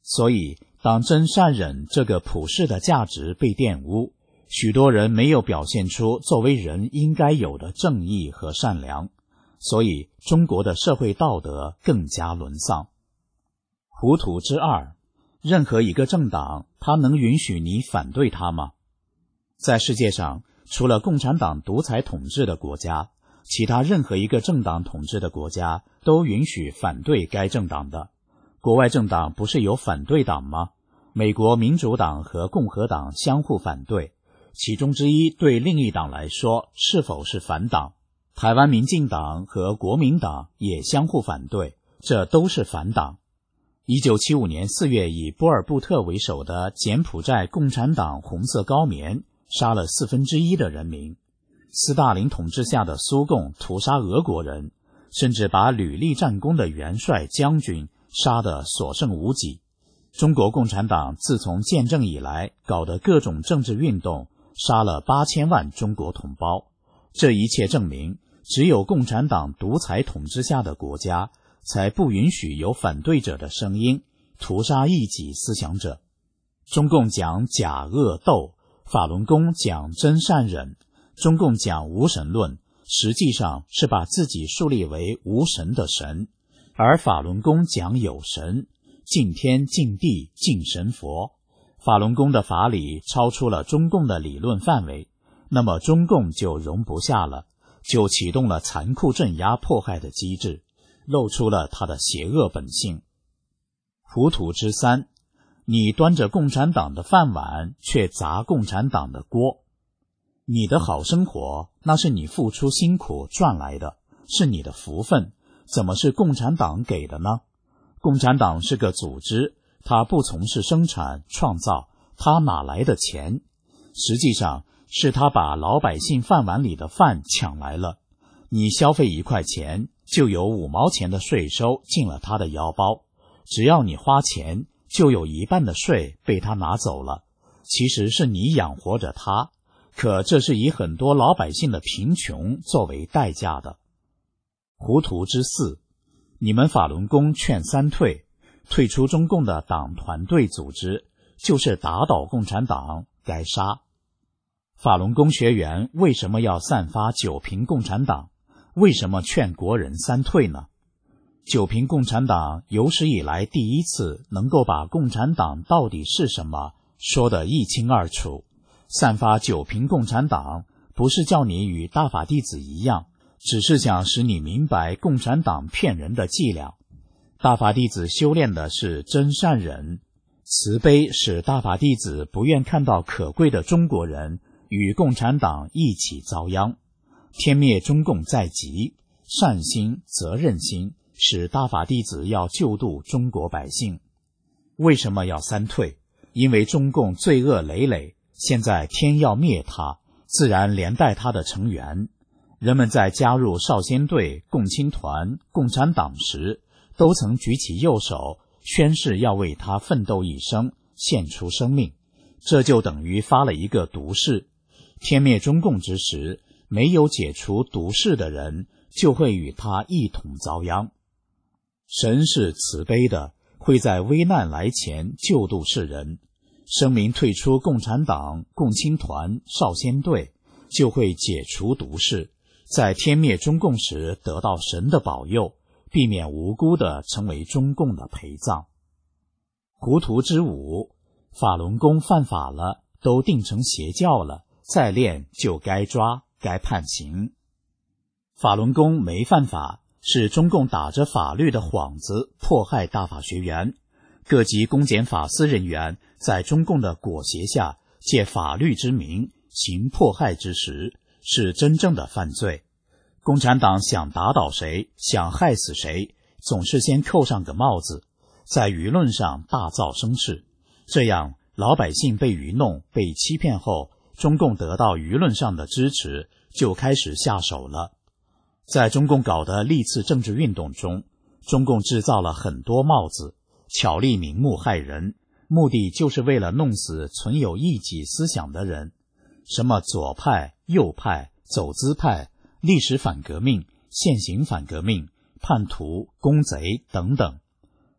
所以当真善忍这个普世的价值被玷污，许多人没有表现出作为人应该有的正义和善良，所以中国的社会道德更加沦丧。糊涂之二，任何一个政党，它能允许你反对它吗？在世界上，除了共产党独裁统治的国家，其他任何一个政党统治的国家都允许反对该政党的。国外政党不是有反对党吗？美国民主党和共和党相互反对，其中之一对另一党来说是否是反党？台湾民进党和国民党也相互反对，这都是反党。一九七五年四月，以波尔布特为首的柬埔寨共产党红色高棉杀了四分之一的人民。斯大林统治下的苏共屠杀俄国人，甚至把屡立战功的元帅将军杀得所剩无几。中国共产党自从建政以来，搞的各种政治运动，杀了八千万中国同胞。这一切证明，只有共产党独裁统治下的国家，才不允许有反对者的声音，屠杀异己思想者。中共讲假恶斗，法轮功讲真善忍，中共讲无神论，实际上是把自己树立为无神的神，而法轮功讲有神，敬天敬地敬神佛。法轮功的法理超出了中共的理论范围，那么中共就容不下了，就启动了残酷镇压迫害的机制，露出了他的邪恶本性。糊涂之三，你端着共产党的饭碗，却砸共产党的锅。你的好生活，那是你付出辛苦赚来的，是你的福分，怎么是共产党给的呢？共产党是个组织，它不从事生产创造，它哪来的钱？实际上是他把老百姓饭碗里的饭抢来了。你消费一块钱，就有五毛钱的税收进了他的腰包，只要你花钱，就有一半的税被他拿走了。其实是你养活着他，可这是以很多老百姓的贫穷作为代价的。糊涂之四，你们法轮功劝三退，退出中共的党团队组织，就是打倒共产党，该杀。法轮功学员为什么要散发九评共产党？为什么劝国人三退呢？九评共产党有史以来第一次能够把共产党到底是什么说得一清二楚。散发九评共产党不是叫你与大法弟子一样，只是想使你明白共产党骗人的伎俩。大法弟子修炼的是真善忍，慈悲使大法弟子不愿看到可贵的中国人与共产党一起遭殃。天灭中共在即，善心责任心使大法弟子要救度中国百姓。为什么要三退？因为中共罪恶累累，现在天要灭他，自然连带他的成员。人们在加入少先队、共青团、共产党时，都曾举起右手，宣誓要为他奋斗一生，献出生命。这就等于发了一个毒誓。天灭中共之时，没有解除毒誓的人，就会与他一同遭殃。神是慈悲的，会在危难来前救度世人。声明退出共产党、共青团、少先队，就会解除毒誓，在天灭中共时得到神的保佑，避免无辜的成为中共的陪葬。糊涂之五，法轮功犯法了，都定成邪教了，再练就该抓该判刑。法轮功没犯法，是中共打着法律的幌子迫害大法学员。各级公检法司人员在中共的裹挟下，借法律之名行迫害之实，是真正的犯罪。共产党想打倒谁，想害死谁，总是先扣上个帽子，在舆论上大造声势，这样老百姓被愚弄被欺骗后，中共得到舆论上的支持，就开始下手了。在中共搞的历次政治运动中，中共制造了很多帽子，巧立名目害人，目的就是为了弄死存有异己思想的人，什么左派、右派、走资派、历史反革命、现行反革命、叛徒、公贼等等。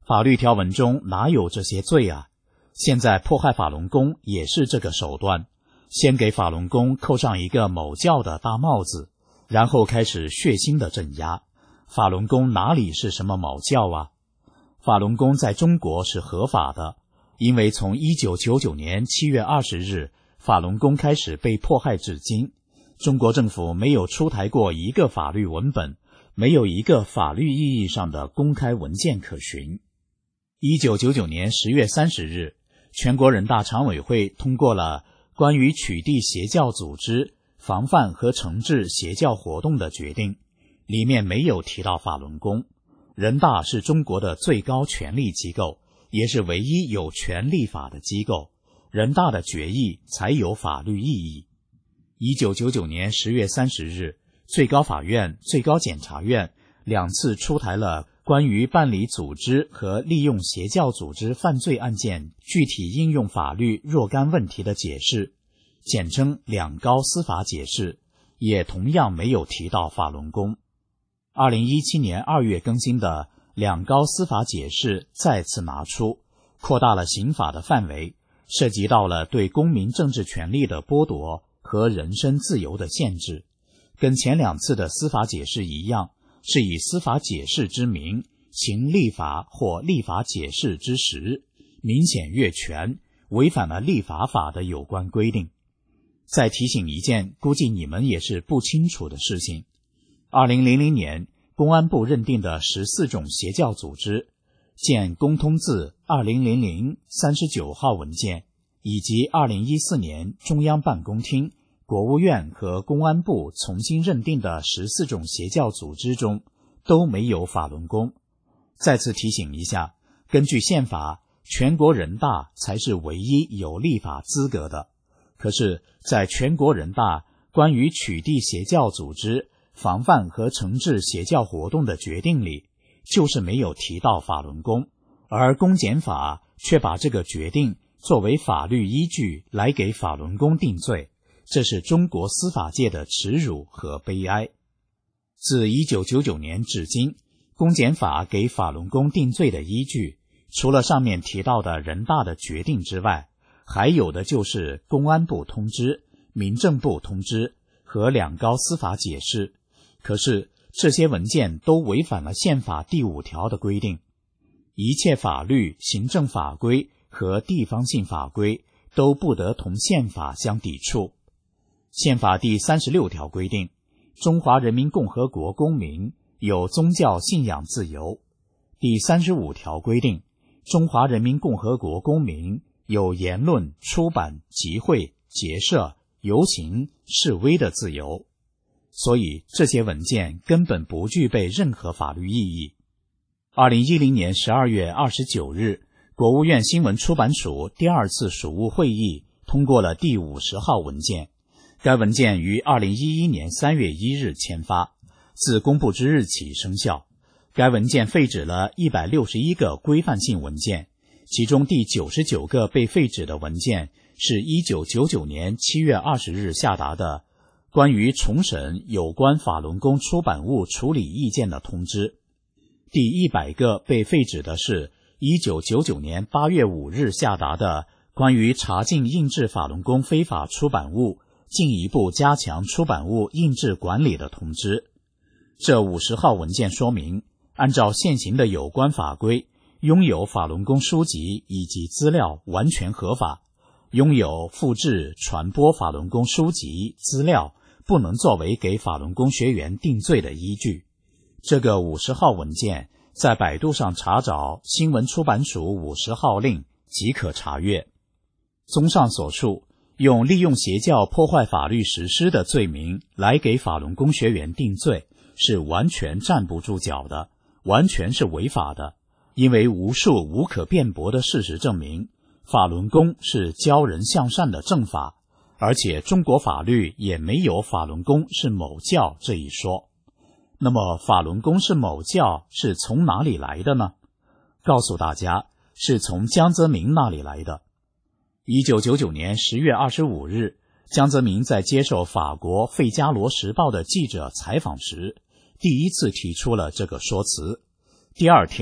法律条文中哪有这些罪啊？现在迫害法轮功也是这个手段，先给法轮功扣上一个某教的大帽子，然后开始血腥的镇压。法轮功哪里是什么某教啊？法轮功在中国是合法的，因为从一九九九年七月二十日法轮功开始被迫害至今，中国政府没有出台过一个法律文本，没有一个法律意义上的公开文件可循。一九九九年十月三十日，全国人大常委会通过了关于取缔邪教组织、防范和惩治邪教活动的决定，里面没有提到法轮功。人大是中国的最高权力机构，也是唯一有权立法的机构，人大的决议才有法律意义。一九九九年十月三十日，最高法院、最高检察院两次出台了关于办理组织和利用邪教组织犯罪案件具体应用法律若干问题的解释，简称两高司法解释，也同样没有提到法轮功。二零一七年二月更新的两高司法解释再次拿出，扩大了刑法的范围，涉及到了对公民政治权利的剥夺和人身自由的限制，跟前两次的司法解释一样，是以司法解释之名行立法或立法解释之实，明显越权，违反了立法法的有关规定。再提醒一件估计你们也是不清楚的事情，二零零零年公安部认定的十四种邪教组织，见公通字二零零零三十九号文件，以及二零一四年中央办公厅、国务院和公安部重新认定的十四种邪教组织中都没有法轮功。再次提醒一下，根据宪法，全国人大才是唯一有立法资格的。可是在全国人大关于取缔邪教组织、防范和惩治邪教活动的决定里，就是没有提到法轮功，而公检法却把这个决定作为法律依据来给法轮功定罪，这是中国司法界的耻辱和悲哀。自一九九九年至今，公检法给法轮功定罪的依据，除了上面提到的人大的决定之外，还有的就是公安部通知、民政部通知和两高司法解释。可是这些文件都违反了宪法第五条的规定，一切法律、行政法规和地方性法规都不得同宪法相抵触。宪法第三十六条规定，中华人民共和国公民有宗教信仰自由。第三十五条规定，中华人民共和国公民有言论、出版、集会、结社、游行、示威的自由。所以这些文件根本不具备任何法律意义。二零一零年十二月二十九日，国务院新闻出版署第二次属务会议通过了第五十号文件，该文件于二零一一年三月一日签发，自公布之日起生效。该文件废止了一百六十一个规范性文件，其中第九十九个被废止的文件是一九九九年七月二十日下达的关于重审有关法轮功出版物处理意见的通知。第一百个被废止的是一九九九年八月五日下达的关于查禁印制法轮功非法出版物，进一步加强出版物印制管理的通知。这五十号文件说明，按照现行的有关法规，拥有法轮功书籍以及资料完全合法，拥有复制、传播法轮功书籍、资料不能作为给法轮功学员定罪的依据。这个五十号文件在百度上查找新闻出版署五十号令即可查阅。综上所述，用利用邪教破坏法律实施的罪名来给法轮功学员定罪，是完全站不住脚的，完全是违法的。因为无数无可辩驳的事实证明，法轮功是教人向善的正法，而且中国法律也没有法轮功是某教这一说。那么法轮功是某教是从哪里来的呢？告诉大家，是从江泽民那里来的。一九九九年十月二十五日，江泽民在接受法国《费加罗时报》的记者采访时，第一次提出了这个说辞。第二天，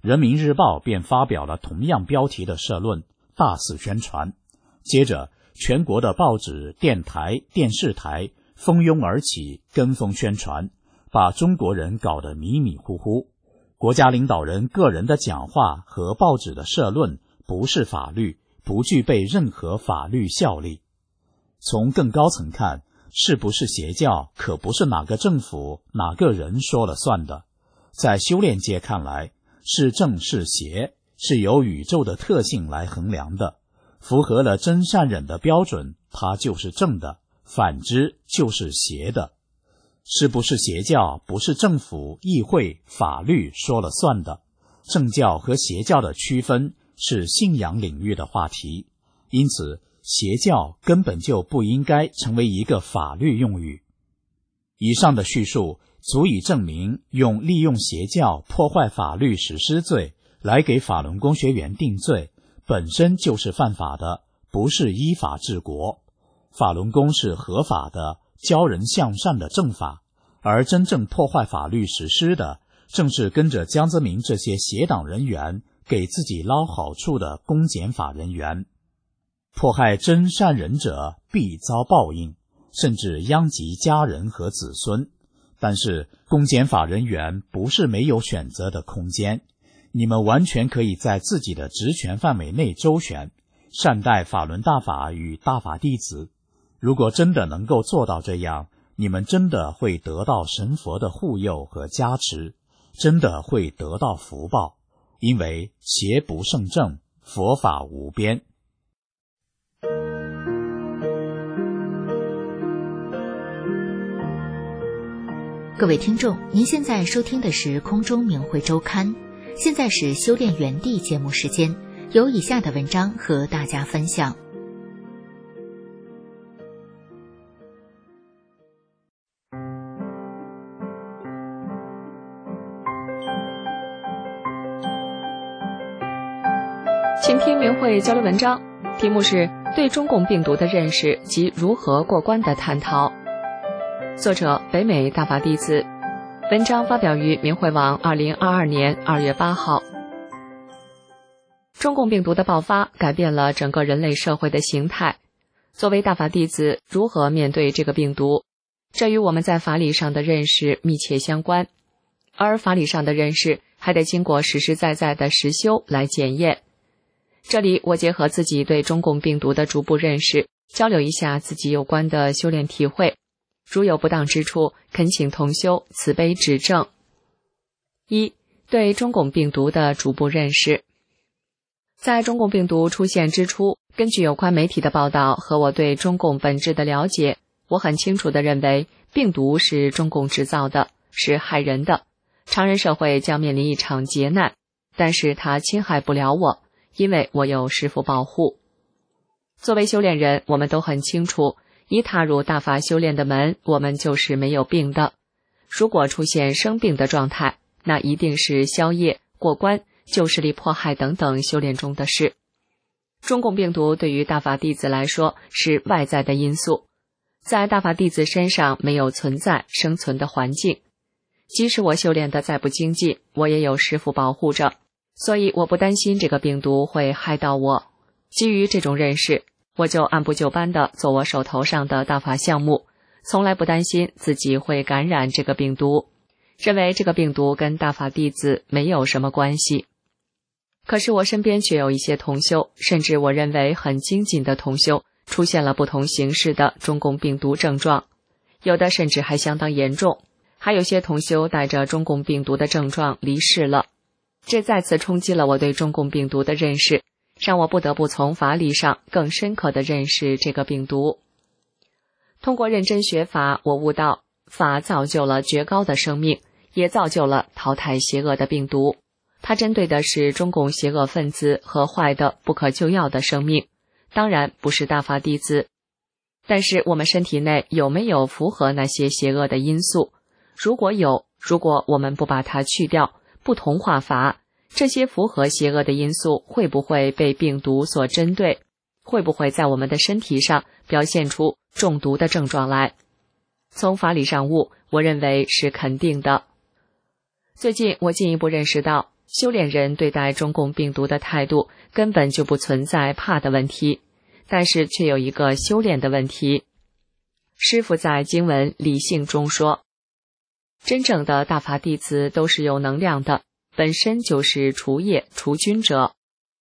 人民日报便发表了同样标题的社论，大肆宣传。接着，全国的报纸、电台、电视台蜂拥而起，跟风宣传，把中国人搞得迷迷糊糊。国家领导人个人的讲话和报纸的社论不是法律，不具备任何法律效力。从更高层看，是不是邪教可不是哪个政府哪个人说了算的。在修炼界看来，是正是邪是由宇宙的特性来衡量的，符合了真善忍的标准，它就是正的，反之就是邪的。是不是邪教不是政府、议会、法律说了算的。正教和邪教的区分是信仰领域的话题，因此邪教根本就不应该成为一个法律用语。以上的叙述足以证明，用利用邪教破坏法律实施罪来给法轮功学员定罪，本身就是犯法的，不是依法治国。法轮功是合法的，教人向善的正法，而真正破坏法律实施的，正是跟着江泽民这些邪党人员给自己捞好处的公检法人员。迫害真善忍者必遭报应，甚至殃及家人和子孙。但是公检法人员不是没有选择的空间，你们完全可以在自己的职权范围内周旋，善待法轮大法与大法弟子。如果真的能够做到这样，你们真的会得到神佛的护佑和加持，真的会得到福报，因为邪不胜正，佛法无边。
各位听众，您现在收听的是空中明慧周刊，现在是修炼园地节目时间，有以下的文章和大家分享。
请听明慧交流文章，题目是对中共病毒的认识及如何过关的探讨。作者北美大法弟子，文章发表于明慧网二零二二年二月八号。中共病毒的爆发改变了整个人类社会的形态。作为大法弟子，如何面对这个病毒，这与我们在法理上的认识密切相关。而法理上的认识还得经过实实在在的实修来检验。这里我结合自己对中共病毒的逐步认识，交流一下自己有关的修炼体会。如有不当之处，恳请同修慈悲指正。一、对中共病毒的逐步认识。在中共病毒出现之初，根据有关媒体的报道和我对中共本质的了解，我很清楚地认为病毒是中共制造的，是害人的，常人社会将面临一场劫难，但是它侵害不了我，因为我有师父保护。作为修炼人，我们都很清楚，一踏入大法修炼的门，我们就是没有病的。如果出现生病的状态，那一定是消业、过关、旧势力迫害等等修炼中的事。中共病毒对于大法弟子来说是外在的因素，在大法弟子身上没有存在生存的环境。即使我修炼的再不精进，我也有师父保护着，所以我不担心这个病毒会害到我。基于这种认识，我就按部就班地做我手头上的大法项目，从来不担心自己会感染这个病毒，认为这个病毒跟大法弟子没有什么关系。可是我身边却有一些同修，甚至我认为很精进的同修，出现了不同形式的中共病毒症状，有的甚至还相当严重，还有些同修带着中共病毒的症状离世了。这再次冲击了我对中共病毒的认识，让我不得不从法理上更深刻地认识这个病毒。通过认真学法，我悟到法造就了绝高的生命，也造就了淘汰邪恶的病毒。它针对的是中共邪恶分子和坏的不可救药的生命，当然不是大法弟子。但是我们身体内有没有符合那些邪恶的因素？如果有，如果我们不把它去掉，不同化法，这些符合邪恶的因素会不会被病毒所针对？会不会在我们的身体上表现出中毒的症状来？从法理上悟，我认为是肯定的。最近我进一步认识到， 修炼人对待中共病毒的态度根本就不存在怕的问题，但是却有一个修炼的问题。师父在经文理性中说，真正的大法弟子都是有能量的，本身就是除业除菌者。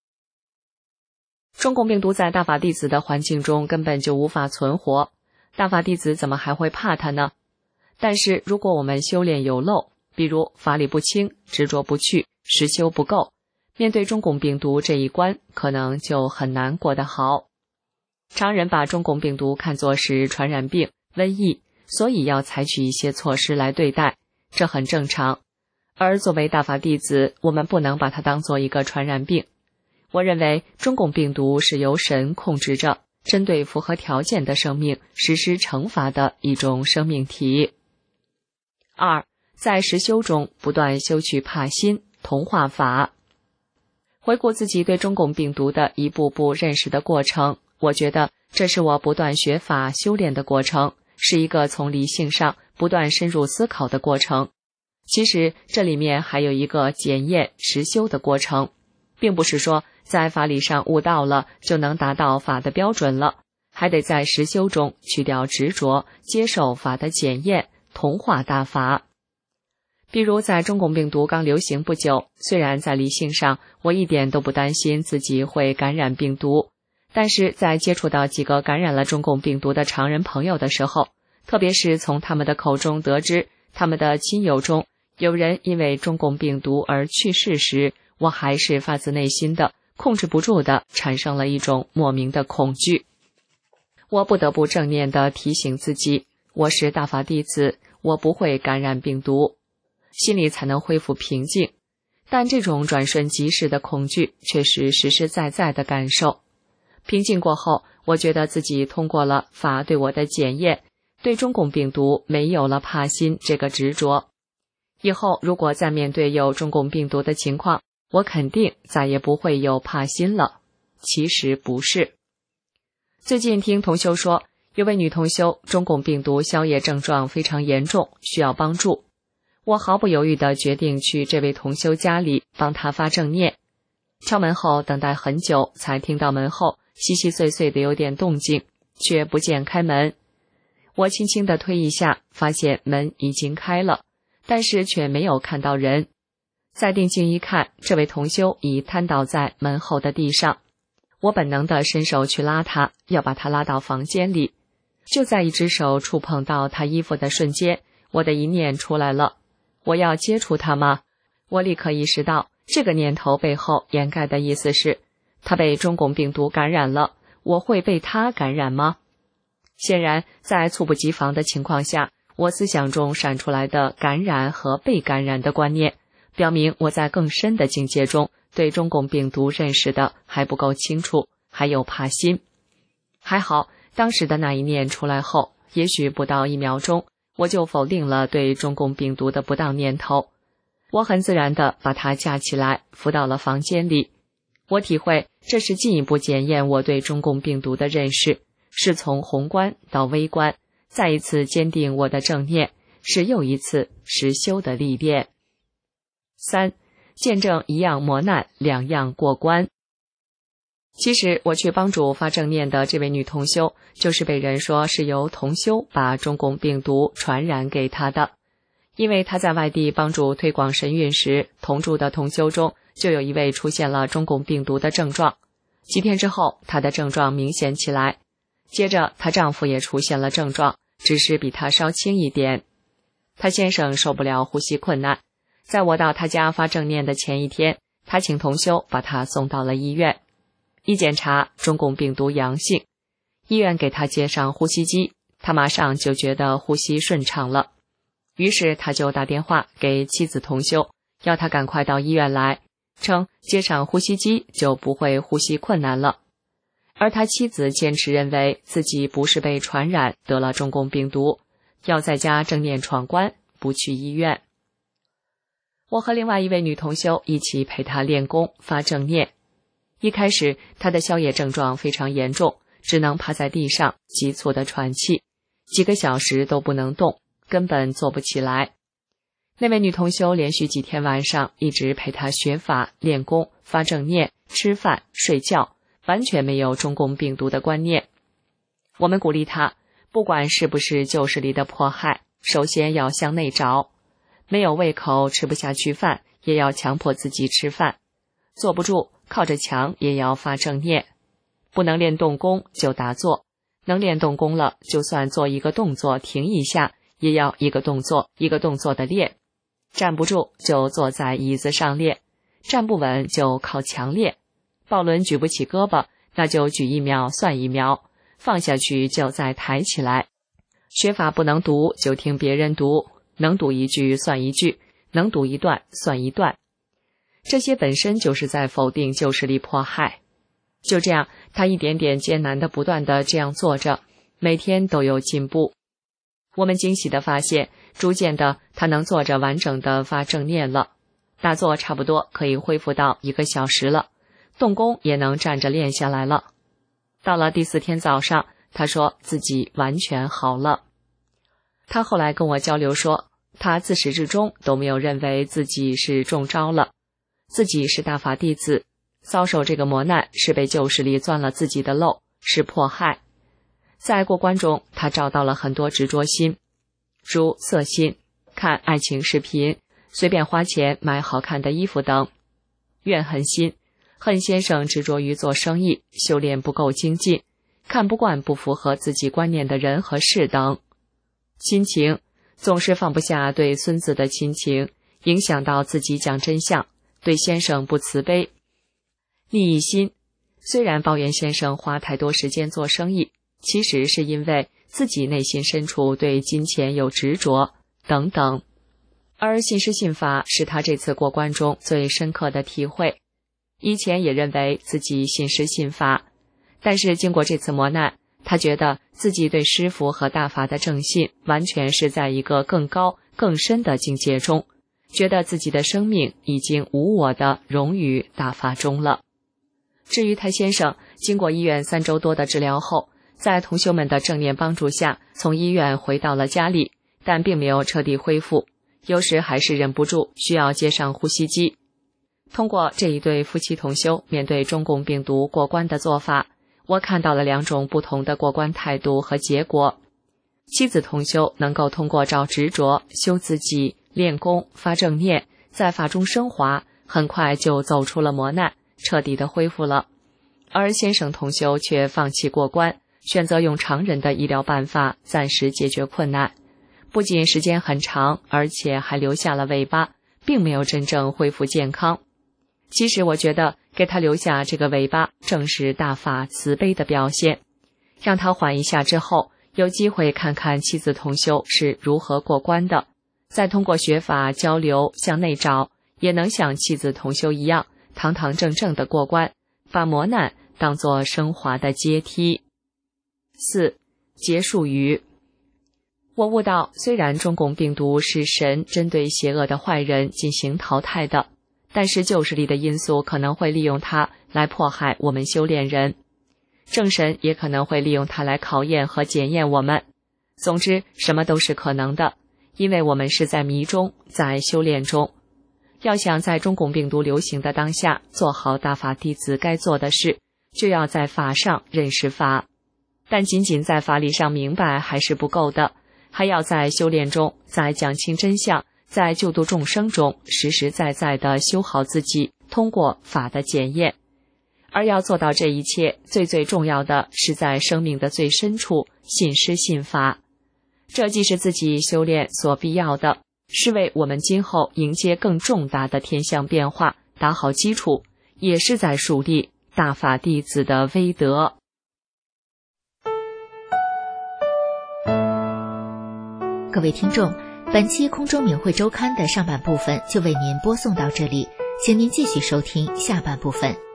中共病毒在大法弟子的环境中根本就无法存活，大法弟子怎么还会怕它呢？但是如果我们修炼有漏，比如法理不清、执着不去、实修不够，面对中共病毒这一关，可能就很难过得好。常人把中共病毒看作是传染病、瘟疫，所以要采取一些措施来对待，这很正常。而作为大法弟子，我们不能把它当作一个传染病。我认为中共病毒是由神控制着，针对符合条件的生命实施惩罚的一种生命体。二，在实修中不断修取帕心、同化法。回顾自己对中共病毒的一步步认识的过程，我觉得这是我不断学法修炼的过程，是一个从理性上不断深入思考的过程。其实这里面还有一个检验实修的过程，并不是说在法理上悟到了就能达到法的标准了，还得在实修中去掉执着，接受法的检验，同化大法。比如在中共病毒刚流行不久，虽然在理性上我一点都不担心自己会感染病毒，但是在接触到几个感染了中共病毒的常人朋友的时候，特别是从他们的口中得知他们的亲友中有人因为中共病毒而去世时，我还是发自内心的控制不住的产生了一种莫名的恐惧。我不得不正念地提醒自己，我是大法弟子，我不会感染病毒，心里才能恢复平静。但这种转瞬即逝的恐惧却是实实在在的感受。平静过后，我觉得自己通过了法对我的检验，对中共病毒没有了怕心这个执着。以后如果再面对有中共病毒的情况，我肯定再也不会有怕心了。其实不是。最近听同修说，有位女同修中共病毒消业症状非常严重，需要帮助。我毫不犹豫地决定去这位同修家里帮她发正念。敲门后等待很久，才听到门后稀稀碎碎的有点动静，却不见开门。我轻轻地推一下，发现门已经开了，但是却没有看到人。再定睛一看，这位同修已瘫倒在门后的地上。我本能地伸手去拉他，要把他拉到房间里。就在一只手触碰到他衣服的瞬间，我的一念出来了，我要接触他吗？我立刻意识到，这个念头背后掩盖的意思是，他被中共病毒感染了，我会被他感染吗？显然，在猝不及防的情况下，我思想中闪出来的感染和被感染的观念，表明我在更深的境界中对中共病毒认识的还不够清楚，还有怕心。还好，当时的那一念出来后，也许不到一秒钟，我就否定了对中共病毒的不当念头。我很自然地把它架起来，扶到了房间里。我体会这是进一步检验我对中共病毒的认识，是从宏观到微观，再一次坚定我的正念，是又一次实修的历练。三，见证一样磨难，两样过关。其实我去帮助发正念的这位女同修，就是被人说是由同修把中共病毒传染给她的。因为她在外地帮助推广神韵时，同住的同修中就有一位出现了中共病毒的症状。几天之后，她的症状明显起来，接着她丈夫也出现了症状，只是比她稍轻一点。她先生受不了呼吸困难，在我到他家发正念的前一天，他请同修把他送到了医院。一检查，中共病毒阳性，医院给他接上呼吸机，他马上就觉得呼吸顺畅了。于是他就打电话给妻子同修，要他赶快到医院来，称接上呼吸机就不会呼吸困难了。而他妻子坚持认为自己不是被传染得了中共病毒，要在家正念闯关，不去医院。我和另外一位女同修一起陪她练功发正念。一开始她的消业症状非常严重，只能趴在地上急促地喘气，几个小时都不能动，根本坐不起来。 那位女同修连续几天晚上一直陪她学法、练功、发正念、吃饭、睡觉，完全没有中共病毒的观念。我们鼓励她，不管是不是旧势力的迫害，首先要向内找，没有胃口吃不下去饭，也要强迫自己吃饭，坐不住靠着墙也要发正念，不能练动功就打坐，能练动功了，就算做一个动作停一下，也要一个动作一个动作的练，站不住就坐在椅子上练，站不稳就靠墙练，抱轮举不起胳膊，那就举一秒算一秒，放下去就再抬起来。学法不能读就听别人读，能读一句算一句，能读一段算一段，这些本身就是在否定旧势力迫害。就这样，他一点点艰难的不断的这样做着，每天都有进步。我们惊喜地发现，逐渐的他能坐着完整的发正念了，打坐差不多可以恢复到一个小时了，动功也能站着练下来了。到了第四天早上，他说自己完全好了。他后来跟我交流说，他自始至终都没有认为自己是中招了，自己是大法弟子，遭受这个磨难是被旧势力钻了自己的漏，是迫害。在过关中，他找到了很多执着心，如色心、看爱情视频、随便花钱买好看的衣服等；怨恨心，恨先生执着于做生意，修炼不够精进，看不惯不符合自己观念的人和事等；亲情，总是放不下对孙子的亲情，影响到自己讲真相，对先生不慈悲；利益心，虽然抱怨先生花太多时间做生意，其实是因为自己内心深处对金钱有执着等等。而信师信法是他这次过关中最深刻的体会。以前也认为自己信师信法，但是经过这次磨难，他觉得自己对师父和大法的正信完全是在一个更高更深的境界中，觉得自己的生命已经无我的融于大法中了。至于太先生，经过医院三周多的治疗后，在同修们的正念帮助下，从医院回到了家里，但并没有彻底恢复，有时还是忍不住需要接上呼吸机。通过这一对夫妻同修面对中共病毒过关的做法，我看到了两种不同的过关态度和结果。妻子同修能够通过找执着、修自己、练功、发正念，在法中升华，很快就走出了磨难，彻底的恢复了。而先生同修却放弃过关，选择用常人的医疗办法暂时解决困难，不仅时间很长，而且还留下了尾巴，并没有真正恢复健康。其实我觉得给他留下这个尾巴，正是大法慈悲的表现，让他缓一下之后，有机会看看妻子同修是如何过关的，再通过学法交流向内找，也能像妻子同修一样堂堂正正的过关，把磨难当作升华的阶梯。四、结束语。我悟到，虽然中共病毒是神针对邪恶的坏人进行淘汰的，但是旧势力的因素可能会利用它来迫害我们修炼人，正神也可能会利用它来考验和检验我们。总之，什么都是可能的，因为我们是在迷中，在修炼中。要想在中共病毒流行的当下做好大法弟子该做的事，就要在法上认识法。但仅仅在法理上明白还是不够的，还要在修炼中，在讲清真相，在救度众生中实实在在地修好自己，通过法的检验。而要做到这一切，最最重要的是在生命的最深处信师信法。这既是自己修炼所必要的，是为我们今后迎接更重大的天象变化打好基础，也是在树立大法弟子的威德。
各位听众，本期空中明慧周刊的上半部分就为您播送到这里，请您继续收听下半部分。